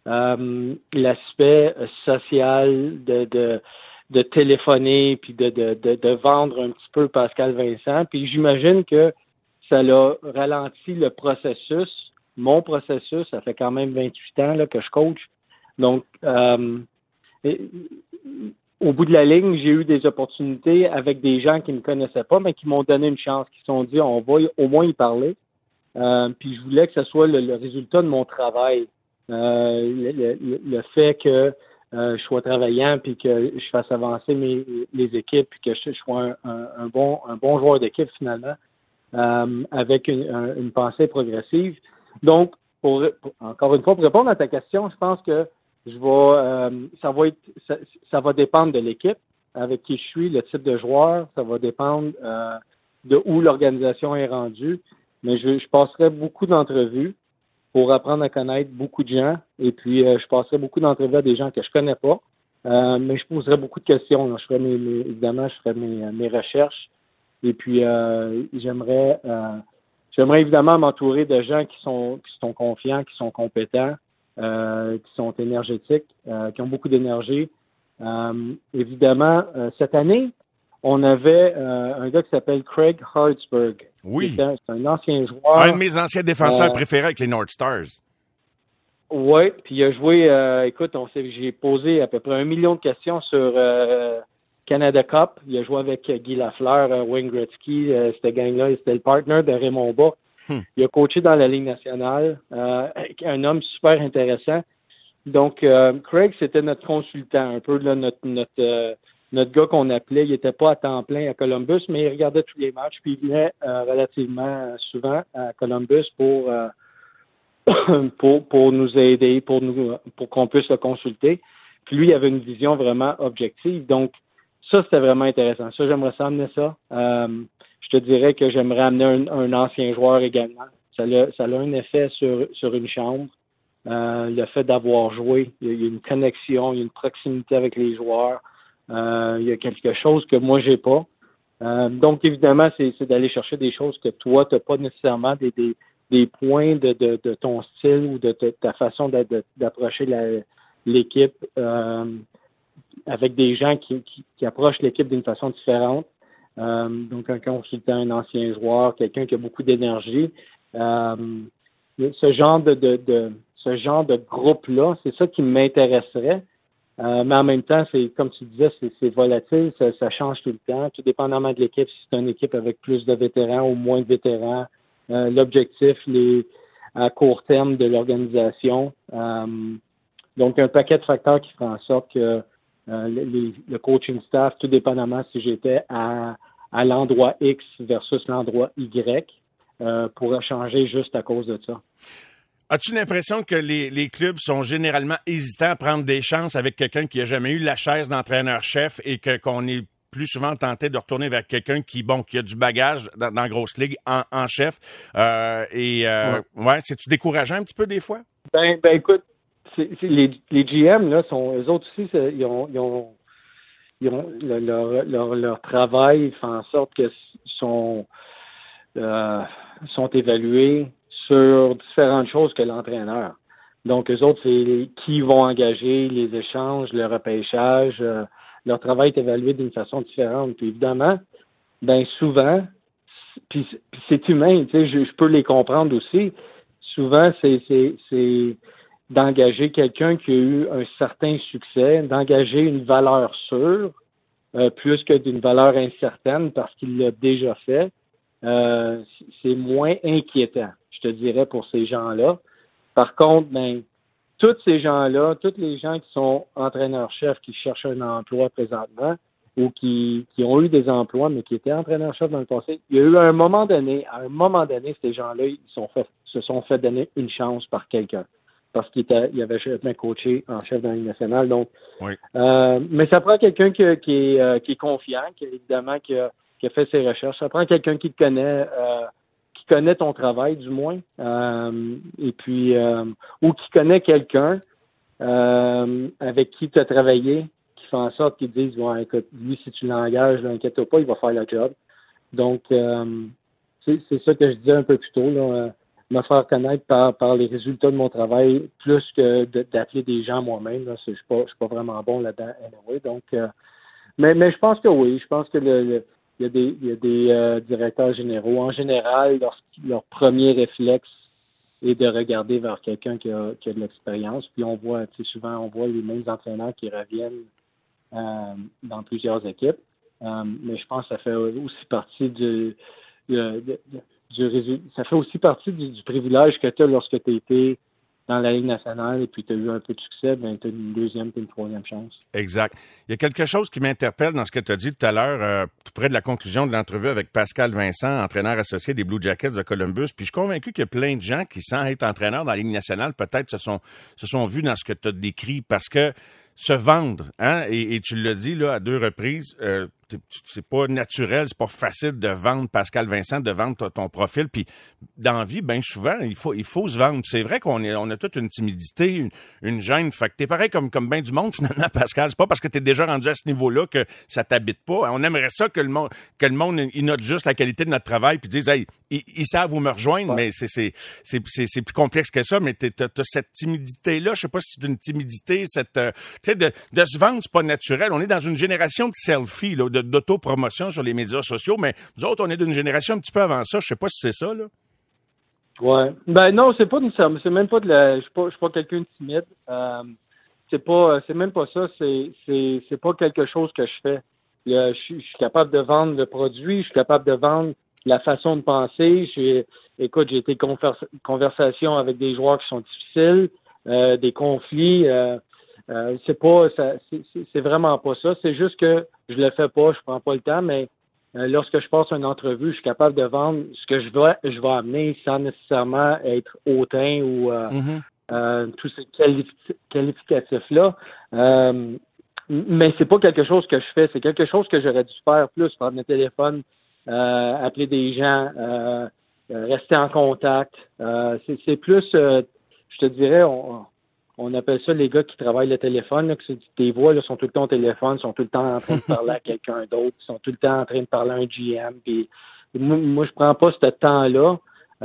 Euh, l'aspect social de, de de téléphoner puis de, de de de vendre un petit peu Pascal Vincent. Puis j'imagine que ça l'a ralenti le processus. Mon processus, ça fait quand même vingt-huit ans là, que je coach. Donc, euh, et, au bout de la ligne, j'ai eu des opportunités avec des gens qui ne me connaissaient pas, mais qui m'ont donné une chance, qui se sont dit, on va au moins y parler. Euh, puis je voulais que ce soit le, le résultat de mon travail. Euh, le, le, le fait que euh, je sois travaillant, puis que je fasse avancer mes, les équipes, puis que je, je sois un, un, un, bon, un bon joueur d'équipe finalement, euh, avec une, un, une pensée progressive. Donc, pour, pour, encore une fois, pour répondre à ta question, je pense que je vais, euh, ça va être, ça, ça va dépendre de l'équipe avec qui je suis, le type de joueur, ça va dépendre euh, de où l'organisation est rendue. Mais je, je passerai beaucoup d'entrevues pour apprendre à connaître beaucoup de gens, et puis euh, je passerai beaucoup d'entrevues à des gens que je connais pas. Euh, mais je poserai beaucoup de questions. Là. Je ferai mes, mes, évidemment, je ferai mes, mes recherches. Et puis, euh, j'aimerais, euh, j'aimerais évidemment m'entourer de gens qui sont, qui sont confiants, qui sont compétents, euh, qui sont énergétiques, euh, qui ont beaucoup d'énergie. Euh, évidemment, euh, cette année, on avait euh, un gars qui s'appelle Craig Hartsburg. Oui. C'est un, c'est un ancien joueur. Un de mes anciens défenseurs euh, préférés avec les North Stars. Oui, puis il a joué, euh, écoute, on sait, j'ai posé à peu près un million de questions sur euh, Canada Cup. Il a joué avec Guy Lafleur, euh, Wayne Gretzky, euh, cette gang-là. C'était le partner de Raymond Bas. Hmm. Il a coaché dans la Ligue nationale. Euh, un homme super intéressant. Donc, euh, Craig, c'était notre consultant, un peu là, notre notre euh, notre gars qu'on appelait. Il n'était pas à temps plein à Columbus, mais il regardait tous les matchs. Puis il venait euh, relativement souvent à Columbus pour euh, pour pour nous aider, pour nous pour qu'on puisse le consulter. Puis lui, il avait une vision vraiment objective. Donc, ça, c'était vraiment intéressant. Ça, j'aimerais ça amener ça. Euh, je te dirais que j'aimerais amener un, un ancien joueur également. Ça a, ça a un effet sur, sur une chambre. Euh, le fait d'avoir joué, il y a une connexion, il y a une proximité avec les joueurs. Euh, il y a quelque chose que moi, j'ai pas. Euh, donc, évidemment, c'est, c'est d'aller chercher des choses que toi, tu n'as pas nécessairement des, des, des points de, de, de ton style ou de, de ta façon de, de, d'approcher la, l'équipe euh, avec des gens qui, qui, qui approchent l'équipe d'une façon différente. Euh, donc, un consultant, un ancien joueur, quelqu'un qui a beaucoup d'énergie. Euh, ce genre de, de, de ce genre de groupe-là, c'est ça qui m'intéresserait. Euh, mais en même temps, c'est comme tu disais, c'est, c'est volatile, ça, ça change tout le temps, tout dépendamment de l'équipe. Si c'est une équipe avec plus de vétérans ou moins de vétérans, euh, l'objectif, les à court terme de l'organisation. Euh, donc, un paquet de facteurs qui font en sorte que euh, les, le coaching staff, tout dépendamment si j'étais à, à l'endroit X versus l'endroit Y, euh, pourrait changer juste à cause de ça. As-tu l'impression que les, les clubs sont généralement hésitants à prendre des chances avec quelqu'un qui n'a jamais eu la chaise d'entraîneur-chef et que qu'on est plus souvent tenté de retourner vers quelqu'un qui, bon, qui a du bagage dans, dans la grosse ligue en, en chef? Euh, et euh, ouais. ouais, c'est-tu décourageant un petit peu des fois? Ben, ben écoute, c'est, c'est les, les G M, là, sont, eux autres aussi, c'est, ils ont, ils ont, ils ont le, leur, leur, leur travail fait en sorte qu'ils sont, euh, sont évalués sur différentes choses que l'entraîneur. Donc, eux autres, c'est qui vont engager, les échanges, le repêchage. Euh, leur travail est évalué d'une façon différente. Puis évidemment, ben souvent, puis, puis c'est humain, tu sais, je, je peux les comprendre aussi. Souvent, c'est, c'est, c'est d'engager quelqu'un qui a eu un certain succès, d'engager une valeur sûre, euh, plus que d'une valeur incertaine parce qu'il l'a déjà fait. Euh, c'est moins inquiétant, je te dirais, pour ces gens-là. Par contre, ben, tous ces gens-là, tous les gens qui sont entraîneurs-chefs, qui cherchent un emploi présentement, ou qui, qui ont eu des emplois, mais qui étaient entraîneurs-chefs dans le passé, il y a eu un moment donné, à un moment donné, ces gens-là, ils sont fait, se sont fait donner une chance par quelqu'un. Parce qu'ils il avait jamais coaché en chef dans la Ligue nationale. Donc, oui. euh, mais ça prend quelqu'un qui, qui, est, euh, qui est confiant, qui évidemment qui a, qui a fait ses recherches. Ça prend quelqu'un qui te connaît, euh, qui connaît ton travail, du moins, euh, et puis euh, ou qui connaît quelqu'un euh, avec qui tu as travaillé, qui fait en sorte qu'ils disent, ouais, écoute, lui, si tu l'engages, là, inquiète-toi pas, il va faire le job. Donc, euh, c'est, c'est ça que je disais un peu plus tôt, là, euh, me faire connaître par, par les résultats de mon travail, plus que de, d'appeler des gens moi-même. Là, c'est, je suis pas, je suis pas vraiment bon là-dedans. Anyway, donc, euh, mais, mais je pense que oui, je pense que le, le il y a des, il y a des euh, directeurs généraux. En général, leur, leur premier réflexe est de regarder vers quelqu'un qui a, qui a de l'expérience. Puis on voit, tu sais, souvent, on voit les mêmes entraîneurs qui reviennent euh, dans plusieurs équipes. Euh, mais je pense que ça fait aussi partie du, de, de, du résultat. Ça fait aussi partie du, du privilège que tu as lorsque tu as été dans la Ligue nationale et puis tu as eu un peu de succès, bien, tu as une deuxième puis une troisième chance. Exact. Il y a quelque chose qui m'interpelle dans ce que tu as dit tout à l'heure, euh, tout près de la conclusion de l'entrevue avec Pascal Vincent, entraîneur associé des Blue Jackets de Columbus. Puis je suis convaincu qu'il y a plein de gens qui, sans être entraîneurs dans la Ligue nationale, peut-être se sont, se sont vus dans ce que tu as décrit parce que se vendre, hein, et, et tu l'as dit là à deux reprises, euh, c'est pas naturel, c'est pas facile de vendre Pascal Vincent, de vendre ton, ton profil. Puis dans la vie, bien souvent, il faut, il faut se vendre. Puis c'est vrai qu'on est, on a toute une timidité, une, une gêne. Fait que t'es pareil comme, comme bien du monde, finalement, Pascal. C'est pas parce que t'es déjà rendu à ce niveau-là que ça t'habite pas. On aimerait ça que le monde, que le monde, il note juste la qualité de notre travail puis dise, hey, ils, ils savent où me rejoindre, ouais. mais c'est, c'est, c'est, c'est, c'est plus complexe que ça. Mais t'as, t'as cette timidité-là. Je sais pas si c'est une timidité, cette, euh, tu sais, de, de se vendre, c'est pas naturel. On est dans une génération de selfies, là, de, d'autopromotion sur les médias sociaux, mais nous autres, on est d'une génération un petit peu avant ça. Je sais pas si c'est ça, là. Ouais. Ben non, c'est pas nécessairement. C'est même pas de la. Je suis pas, je suis pas quelqu'un de timide. Euh, c'est pas. C'est même pas ça. C'est, c'est, c'est pas quelque chose que je fais. Je, je, je suis capable de vendre le produit. Je suis capable de vendre la façon de penser. J'ai, écoute, j'ai été conversa- conversation avec des joueurs qui sont difficiles, euh, des conflits. Euh, euh, c'est pas. Ça, c'est, c'est, c'est vraiment pas ça. C'est juste que je le fais pas. Je prends pas le temps, mais Euh, lorsque je passe une entrevue, je suis capable de vendre ce que je vais, je vais amener sans nécessairement être hautain ou euh, mm-hmm. euh, tous ces qualifi- qualificatifs-là. Euh, mais c'est pas quelque chose que je fais. C'est quelque chose que j'aurais dû faire plus, prendre le téléphone, euh, appeler des gens, euh, rester en contact. Euh, c'est, c'est plus, euh, je te dirais, on, on appelle ça les gars qui travaillent le téléphone, là, que c'est, tes voix là, sont tout le temps au téléphone, sont tout le temps en train de parler à quelqu'un d'autre, sont tout le temps en train de parler à un G M. Puis, moi, moi, je prends pas ce temps-là.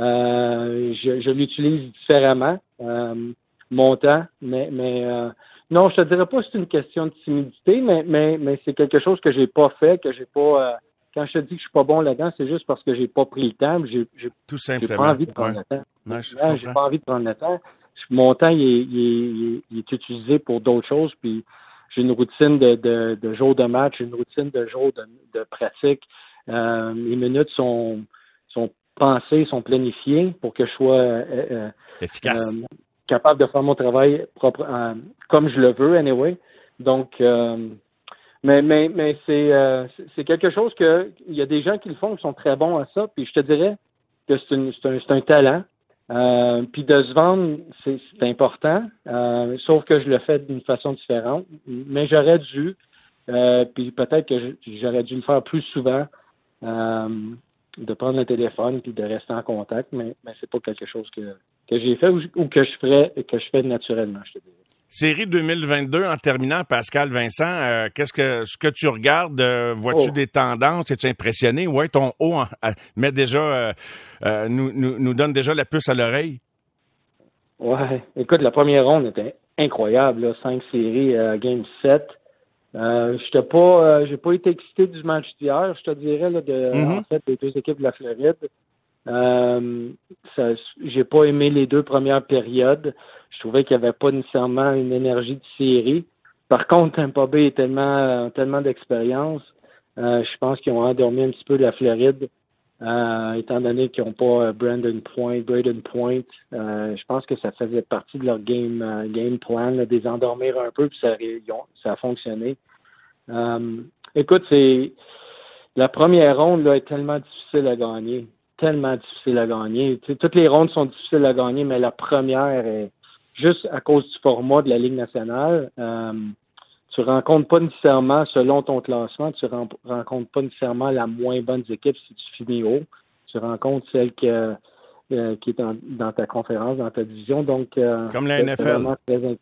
Euh, je, je l'utilise différemment, euh, mon temps. Mais, mais euh, non, je te dirais pas que c'est une question de timidité, mais, mais, mais c'est quelque chose que j'ai pas fait, que j'ai pas. Euh, quand je te dis que je suis pas bon là-dedans, c'est juste parce que j'ai pas pris le temps. J'ai, j'ai, tout simplement. J'ai pas envie de prendre ouais. le temps. Non, je non, j'ai pas envie de prendre le temps. Mon temps, il est, il, est, il est utilisé pour d'autres choses, puis j'ai une routine de, de, de jour de match, une routine de jour de, de pratique. Euh, les minutes sont, sont pensées, sont planifiées pour que je sois euh, efficace, euh, capable de faire mon travail propre, euh, comme je le veux, anyway. Donc, euh, mais mais mais c'est euh, c'est quelque chose que il y a des gens qui le font, qui sont très bons à ça, puis je te dirais que c'est, une, c'est un c'est un talent. Euh, puis de se vendre, c'est, c'est important, euh, sauf que je le fais d'une façon différente. Mais j'aurais dû, euh, puis peut-être que je, j'aurais dû le faire plus souvent, euh, de prendre le téléphone puis de rester en contact, mais, mais c'est pas quelque chose que, que j'ai fait ou, ou que je ferais que je fais naturellement, je te dirais. Série deux mille vingt-deux, en terminant, Pascal Vincent, euh, qu'est-ce que ce que tu regardes, euh, vois-tu oh. des tendances, es-tu impressionné? Ouais, ton haut en, euh, met déjà euh, euh, nous, nous, nous donne déjà la puce à l'oreille. Ouais, écoute, la première ronde était incroyable, là, cinq séries, euh, game sept. Euh, j'étais pas euh, j'ai pas été excité du match d'hier, je te dirais, là, de mm-hmm. en fait des deux équipes de la Floride. Euh, ça, j'ai pas aimé les deux premières périodes. Je trouvais qu'il n'y avait pas nécessairement une énergie de série. Par contre, Tampa Bay est tellement, tellement d'expérience. Euh, je pense qu'ils ont endormi un petit peu la Floride, euh, étant donné qu'ils n'ont pas Brandon Point, Braden Point. Euh, je pense que ça faisait partie de leur game, uh, game plan, là, de les endormir un peu, puis ça, ça a fonctionné. Euh, écoute, c'est la première ronde là, est tellement difficile à gagner. Tellement difficile à gagner. Tu sais, toutes les rondes sont difficiles à gagner, mais la première est juste à cause du format de la Ligue nationale. Euh, tu rencontres pas nécessairement, selon ton classement, tu ren- rencontres pas nécessairement la moins bonne équipe si tu finis haut. Tu rencontres celle qui, euh, euh, qui est en, dans ta conférence, dans ta division. Donc, euh, comme la N F L. Très intéressant.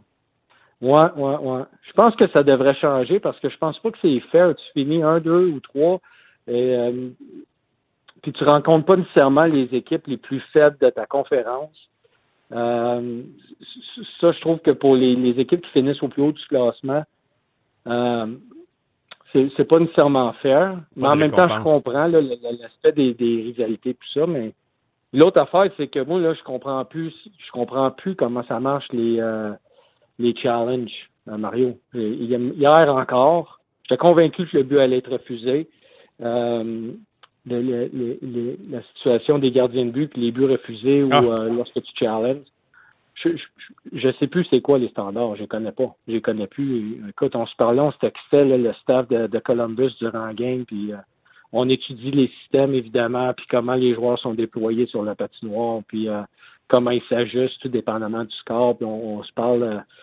Ouais, ouais, ouais. Je pense que ça devrait changer parce que je pense pas que c'est fair. Tu finis un, deux ou trois et euh, puis tu rencontres pas nécessairement les équipes les plus faibles de ta conférence. Euh, ça, je trouve que pour les, les équipes qui finissent au plus haut du classement, euh, c'est, c'est pas nécessairement fair. Mais en même temps, je comprends là, l'aspect des, des rivalités et tout ça, mais l'autre affaire, c'est que moi, là, je comprends plus je comprends plus comment ça marche les euh, les challenges, euh, Mario. Hier encore, j'étais convaincu que le but allait être refusé. Euh, Le, le, le, le, la situation des gardiens de but, puis les buts refusés ou ah. euh, lorsque tu challenges. Je, je, je sais plus c'est quoi les standards, je les connais pas. Je les connais plus. Écoute, on se parlait, on se textait là, le staff de, de Columbus durant le game, puis euh, on étudie les systèmes évidemment, puis comment les joueurs sont déployés sur la patinoire, puis euh, comment ils s'ajustent tout dépendamment du score, puis on, on se parle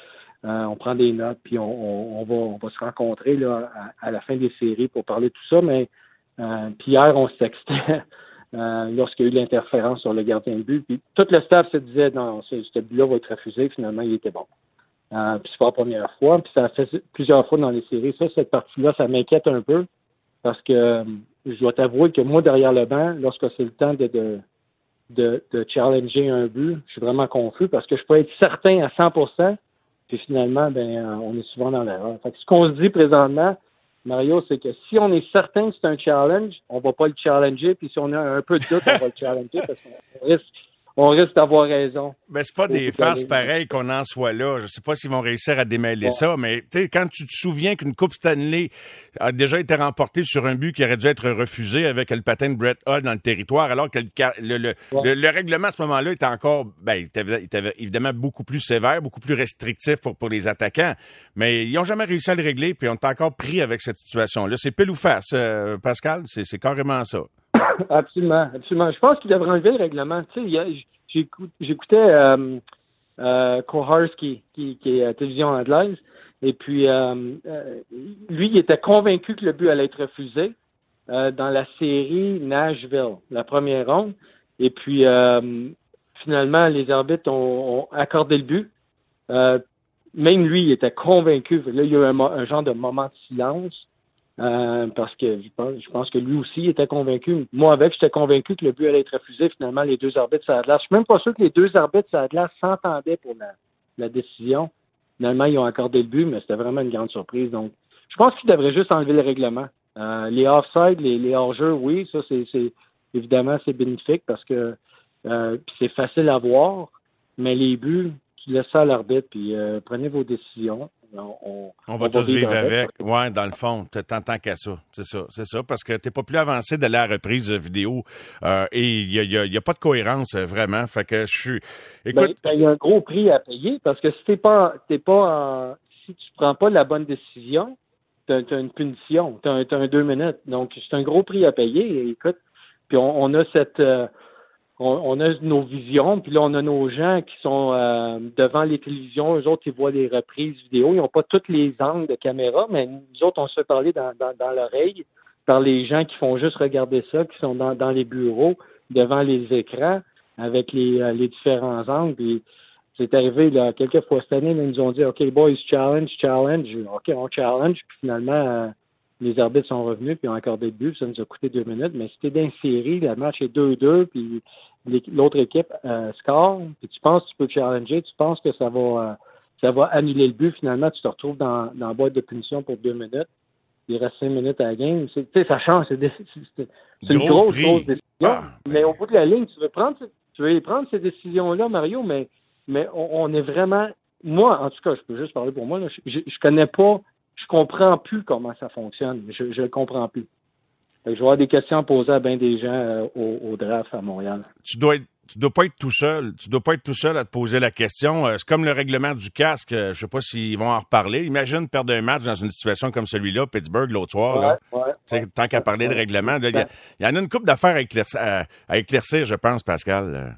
Euh, on prend des notes, puis on, on, on, va, on va se rencontrer là, à, à la fin des séries pour parler de tout ça. Mais euh, puis hier, on se textait euh, lorsqu'il y a eu l'interférence sur le gardien de but. Puis tout le staff se disait, non, ce, ce but-là va être refusé. Finalement, il était bon. Euh, puis c'est pas la première fois. Puis ça a fait plusieurs fois dans les séries. Ça, cette partie-là, ça m'inquiète un peu parce que euh, je dois t'avouer que moi, derrière le banc, lorsque c'est le temps de, de, de, de challenger un but, je suis vraiment confus parce que je peux être certain à cent pour cent. Puis finalement, ben, on est souvent dans l'erreur. Fait que ce qu'on se dit présentement, Mario, c'est que si on est certain que c'est un challenge, on va pas le challenger. Puis si on a un peu de doute, on va le challenger parce qu'on risque, on risque d'avoir raison. Ben, c'est pas des farces pareilles qu'on en soit là. Je sais pas s'ils vont réussir à démêler ouais. ça, mais tu sais, quand tu te souviens qu'une Coupe Stanley a déjà été remportée sur un but qui aurait dû être refusé avec le patin de Brett Hull dans le territoire, alors que le, le, le, ouais. le, le règlement à ce moment-là était encore, ben, il était, il était évidemment beaucoup plus sévère, beaucoup plus restrictif pour, pour les attaquants, mais ils ont jamais réussi à le régler, puis on est encore pris avec cette situation-là. C'est pile ou face, euh, Pascal? C'est, c'est carrément ça. Absolument, absolument. Je pense qu'il devrait enlever le règlement. Tu sais, il y a... J'écoutais euh, euh, Koharski, qui, qui est à télévision anglaise, et puis euh, euh, lui, il était convaincu que le but allait être refusé euh, dans la série Nashville, la première ronde, et puis euh, finalement, les arbitres ont, ont accordé le but. Euh, même lui, il était convaincu. Là, il y a eu un, un genre de moment de silence. Euh, parce que je pense, je pense que lui aussi était convaincu. Moi, avec, j'étais convaincu que le but allait être refusé. Finalement, les deux arbitres sur la glace. Je suis même pas sûr que les deux arbitres sur la glace s'entendaient pour la, la décision. Finalement, ils ont accordé le but, mais c'était vraiment une grande surprise. Donc, je pense qu'ils devraient juste enlever le règlement. Euh, les offside, les, les hors-jeux, oui, ça, c'est, c'est évidemment, c'est bénéfique parce que euh, puis c'est facile à voir, mais les buts, tu laisses ça à l'arbitre, puis euh, prenez vos décisions. On, on, on va on tous vivre avec. avec. Ouais, dans le fond, tant qu'à ça. C'est ça, c'est ça, parce que t'es pas plus avancé de la reprise vidéo euh, et il y a, y, a, y a pas de cohérence vraiment. Fait que je suis. Écoute, il ben, ben, y a un gros prix à payer parce que si t'es pas, t'es pas, en, si tu prends pas la bonne décision, t'as, t'as une punition, t'as un, t'as un deux minutes. Donc c'est un gros prix à payer. Et, écoute, puis on, on a cette euh, On, on a nos visions, puis là, on a nos gens qui sont euh, devant les télévisions. Eux autres, ils voient les reprises vidéo. Ils n'ont pas tous les angles de caméra, mais nous autres, on se fait parler dans, dans, dans l'oreille par les gens qui font juste regarder ça, qui sont dans, dans les bureaux, devant les écrans, avec les, euh, les différents angles. Puis c'est arrivé là, quelques fois cette année, ils nous ont dit « OK, boys, challenge, challenge. » OK, on challenge, puis finalement... Euh, les arbitres sont revenus puis ont accordé le but. Ça nous a coûté deux minutes. Mais si t'es dans une série, le match est deux deux, puis l'autre équipe euh, score, puis tu penses que tu peux challenger, tu penses que ça va euh, ça va annuler le but. Finalement, tu te retrouves dans, dans la boîte de punition pour deux minutes. Il reste cinq minutes à la game. Tu sais, ça change. C'est, c'est, c'est une grosse, grosse décision. Ah, mais au bout de la ligne, tu veux prendre, tu veux prendre ces décisions-là, Mario, mais, mais on, on est vraiment... Moi, en tout cas, je peux juste parler pour moi. Là, je, je, je connais pas... Je comprends plus comment ça fonctionne. Je ne le comprends plus. Fait que je vais avoir des questions à poser à bien des gens euh, au, au draft à Montréal. Tu dois être, tu dois pas être tout seul. Tu dois pas être tout seul à te poser la question. Euh, c'est comme le règlement du casque. Euh, je sais pas s'ils vont en reparler. Imagine perdre un match dans une situation comme celui-là, Pittsburgh, l'autre soir. Ouais, là. Ouais, ouais, tant qu'à parler ouais, de règlement, il y, y en a une couple d'affaires à éclaircir, à, à éclaircir, je pense, Pascal.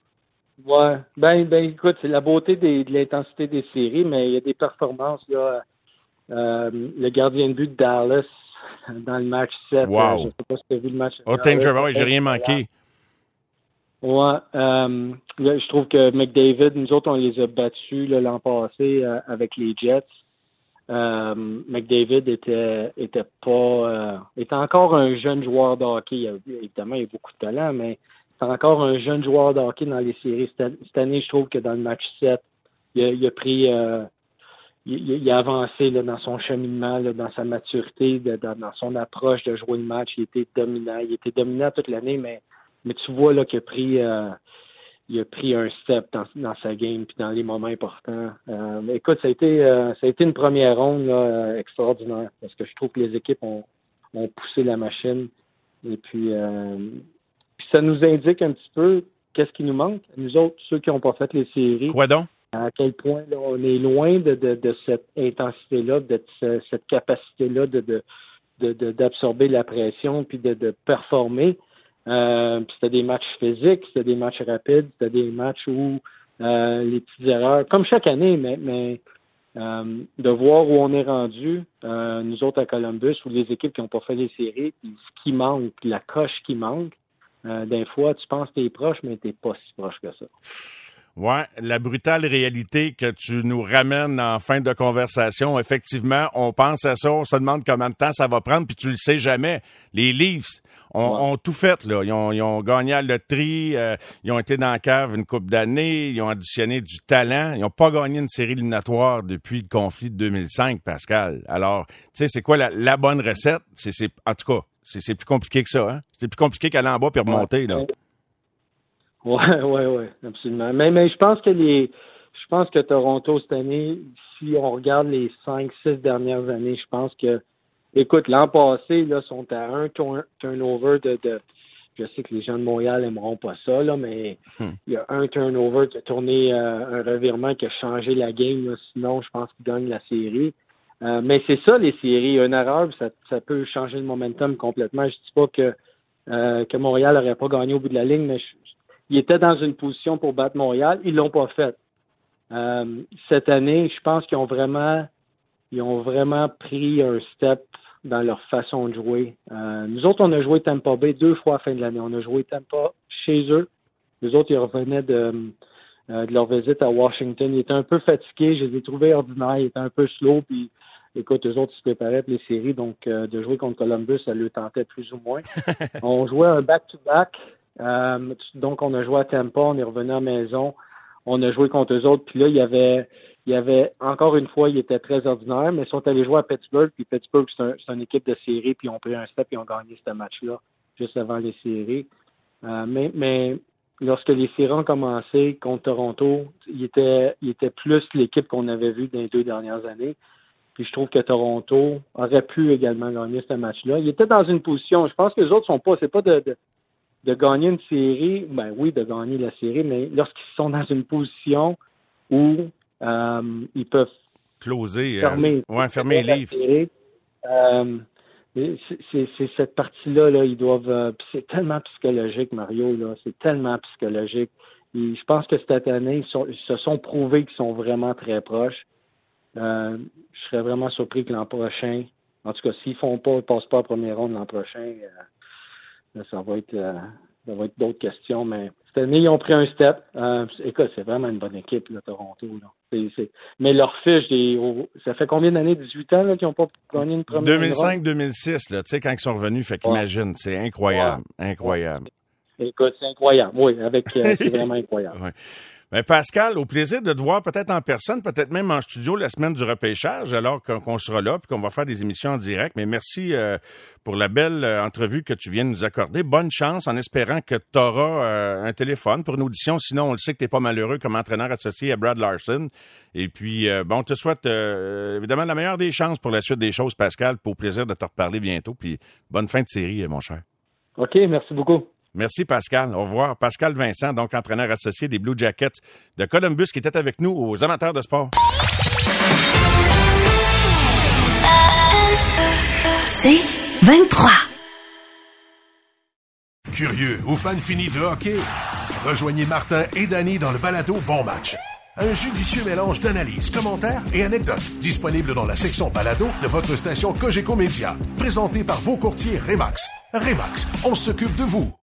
Ouais. Ben, ben, écoute, c'est la beauté des, de l'intensité des séries, mais il y a des performances, là. Euh, le gardien de but de Dallas dans le match sept. Wow. Euh, je ne sais pas si tu as vu le match. Oh, Tanger, ouais, j'ai rien manqué. Ouais. Euh, là, je trouve que McDavid, nous autres, on les a battus là, l'an passé euh, avec les Jets. Euh, McDavid était était pas euh, était encore un jeune joueur de hockey. Il a, évidemment, il a beaucoup de talent, mais c'est encore un jeune joueur de hockey dans les séries. Cette, cette année, je trouve que dans le match sept, il a, il a pris euh, Il, il a avancé là, dans son cheminement, là, dans sa maturité, de, dans, dans son approche de jouer le match. Il était dominant. Il était dominant toute l'année, mais, mais tu vois là, qu'il a pris, euh, il a pris un step dans, dans sa game puis dans les moments importants. Euh, mais écoute, ça a été, euh, ça a été une première ronde là, extraordinaire parce que je trouve que les équipes ont, ont poussé la machine. Et puis, euh, puis ça nous indique un petit peu qu'est-ce qui nous manque. Nous autres, ceux qui n'ont pas fait les séries. Quoi donc? À quel point là, on est loin de, de, de cette intensité-là, de cette capacité-là de, de, de, de, d'absorber la pression puis de, de performer. Euh, puis c'était des matchs physiques, c'était des matchs rapides, c'était des matchs où euh, les petites erreurs, comme chaque année, mais, mais Euh, de voir où on est rendu, euh, nous autres à Columbus, ou les équipes qui n'ont pas fait les séries, puis ce qui manque, la coche qui manque, euh, des fois, tu penses que t'es proche, mais t'es pas si proche que ça. Ouais, la brutale réalité que tu nous ramènes en fin de conversation, effectivement, on pense à ça, on se demande combien de temps ça va prendre, puis tu le sais jamais. Les Leafs ont, ouais. ont tout fait, là. Ils ont, ils ont gagné à la loterie, euh, ils ont été dans la cave une couple d'années, ils ont additionné du talent. Ils n'ont pas gagné une série éliminatoire depuis le conflit de deux mille cinq, Pascal. Alors, tu sais, c'est quoi la, la bonne recette? C'est, c'est, en tout cas, c'est, c'est plus compliqué que ça, hein? C'est plus compliqué qu'aller en bas puis remonter, là. Ouais, ouais, ouais, absolument. Mais, mais je pense que les, je pense que Toronto cette année, si on regarde les cinq, six dernières années, je pense que, écoute, l'an passé, là, sont à un turn- turnover de, de, je sais que les gens de Montréal aimeront pas ça, là, mais hmm. il y a un turnover qui a tourné euh, un revirement qui a changé la game, là, sinon, je pense qu'ils gagnent la série. Euh, mais c'est ça, les séries. Une erreur, ça, ça peut changer le momentum complètement. Je dis pas que, euh, que Montréal n'aurait pas gagné au bout de la ligne, mais je, ils étaient dans une position pour battre Montréal. Ils l'ont pas fait. Euh, cette année, je pense qu'ils ont vraiment, ils ont vraiment pris un step dans leur façon de jouer. Euh, nous autres, on a joué Tampa Bay deux fois à la fin de l'année. On a joué Tampa chez eux. Les autres, ils revenaient de, euh, de leur visite à Washington. Ils étaient un peu fatigués. Je les ai trouvés ordinaires. Ils étaient un peu slow. Puis, écoute, eux autres, ils se préparaient pour les séries. Donc, euh, de jouer contre Columbus, ça leur tentait plus ou moins. On jouait un back-to-back. Euh, donc, on a joué à Tampa, on est revenu à la maison, on a joué contre eux autres, puis là, il y avait, il y avait, encore une fois, ils étaient très ordinaires, mais ils sont allés jouer à Pittsburgh, puis Pittsburgh, c'est, un, c'est une équipe de série, puis ils ont pris un step, puis ils ont gagné ce match-là, juste avant les séries. Euh, mais, mais, lorsque les séries ont commencé contre Toronto, il était, il était plus l'équipe qu'on avait vue dans les deux dernières années, puis je trouve que Toronto aurait pu également gagner ce match-là. Ils étaient dans une position, je pense que les autres sont pas, c'est pas de, de de gagner une série, ben oui, de gagner la série, mais lorsqu'ils sont dans une position où euh, ils peuvent closer, fermer, euh, ouais, fermer les livres. Série, euh, c'est, c'est, c'est cette partie-là, là, ils doivent. Euh, c'est tellement psychologique, Mario, là, c'est tellement psychologique. Et je pense que cette année, ils, sont, ils se sont prouvés qu'ils sont vraiment très proches. Euh, je serais vraiment surpris que l'an prochain, en tout cas, s'ils font pas, ils passent pas à la première ronde l'an prochain. Euh, Là, ça va être euh, ça va être d'autres questions, mais cette année, ils ont pris un step. Euh, écoute, c'est vraiment une bonne équipe, là, Toronto. Là. C'est, c'est... Mais leur fiche, des... ça fait combien d'années? dix-huit ans là, qu'ils n'ont pas gagné une première deux mille cinq deux mille six, là, tu sais, quand ils sont revenus, fait qu'imagine, ouais. C'est incroyable, ouais. incroyable. Écoute, c'est incroyable, oui, avec euh, c'est vraiment incroyable. Ouais. Ben Pascal, au plaisir de te voir peut-être en personne, peut-être même en studio la semaine du repêchage, alors qu'on, qu'on sera là puis qu'on va faire des émissions en direct. Mais merci euh, pour la belle euh, entrevue que tu viens de nous accorder. Bonne chance en espérant que tu auras euh, un téléphone pour une audition. Sinon, on le sait que tu n'es pas malheureux comme entraîneur associé à Brad Larson. Et puis, euh, bon, on te souhaite euh, évidemment la meilleure des chances pour la suite des choses, Pascal. Pour plaisir de te reparler bientôt. Puis bonne fin de série, mon cher. OK, merci beaucoup. Merci, Pascal. Au revoir. Pascal Vincent, donc entraîneur associé des Blue Jackets de Columbus, qui était avec nous aux amateurs de sport. C'est vingt-trois. Curieux ou fan fini de hockey? Rejoignez Martin et Danny dans le balado Bon Match. Un judicieux mélange d'analyses, commentaires et anecdotes. Disponible dans la section balado de votre station Cogeco Média. Présenté par vos courtiers Remax. Remax, on s'occupe de vous.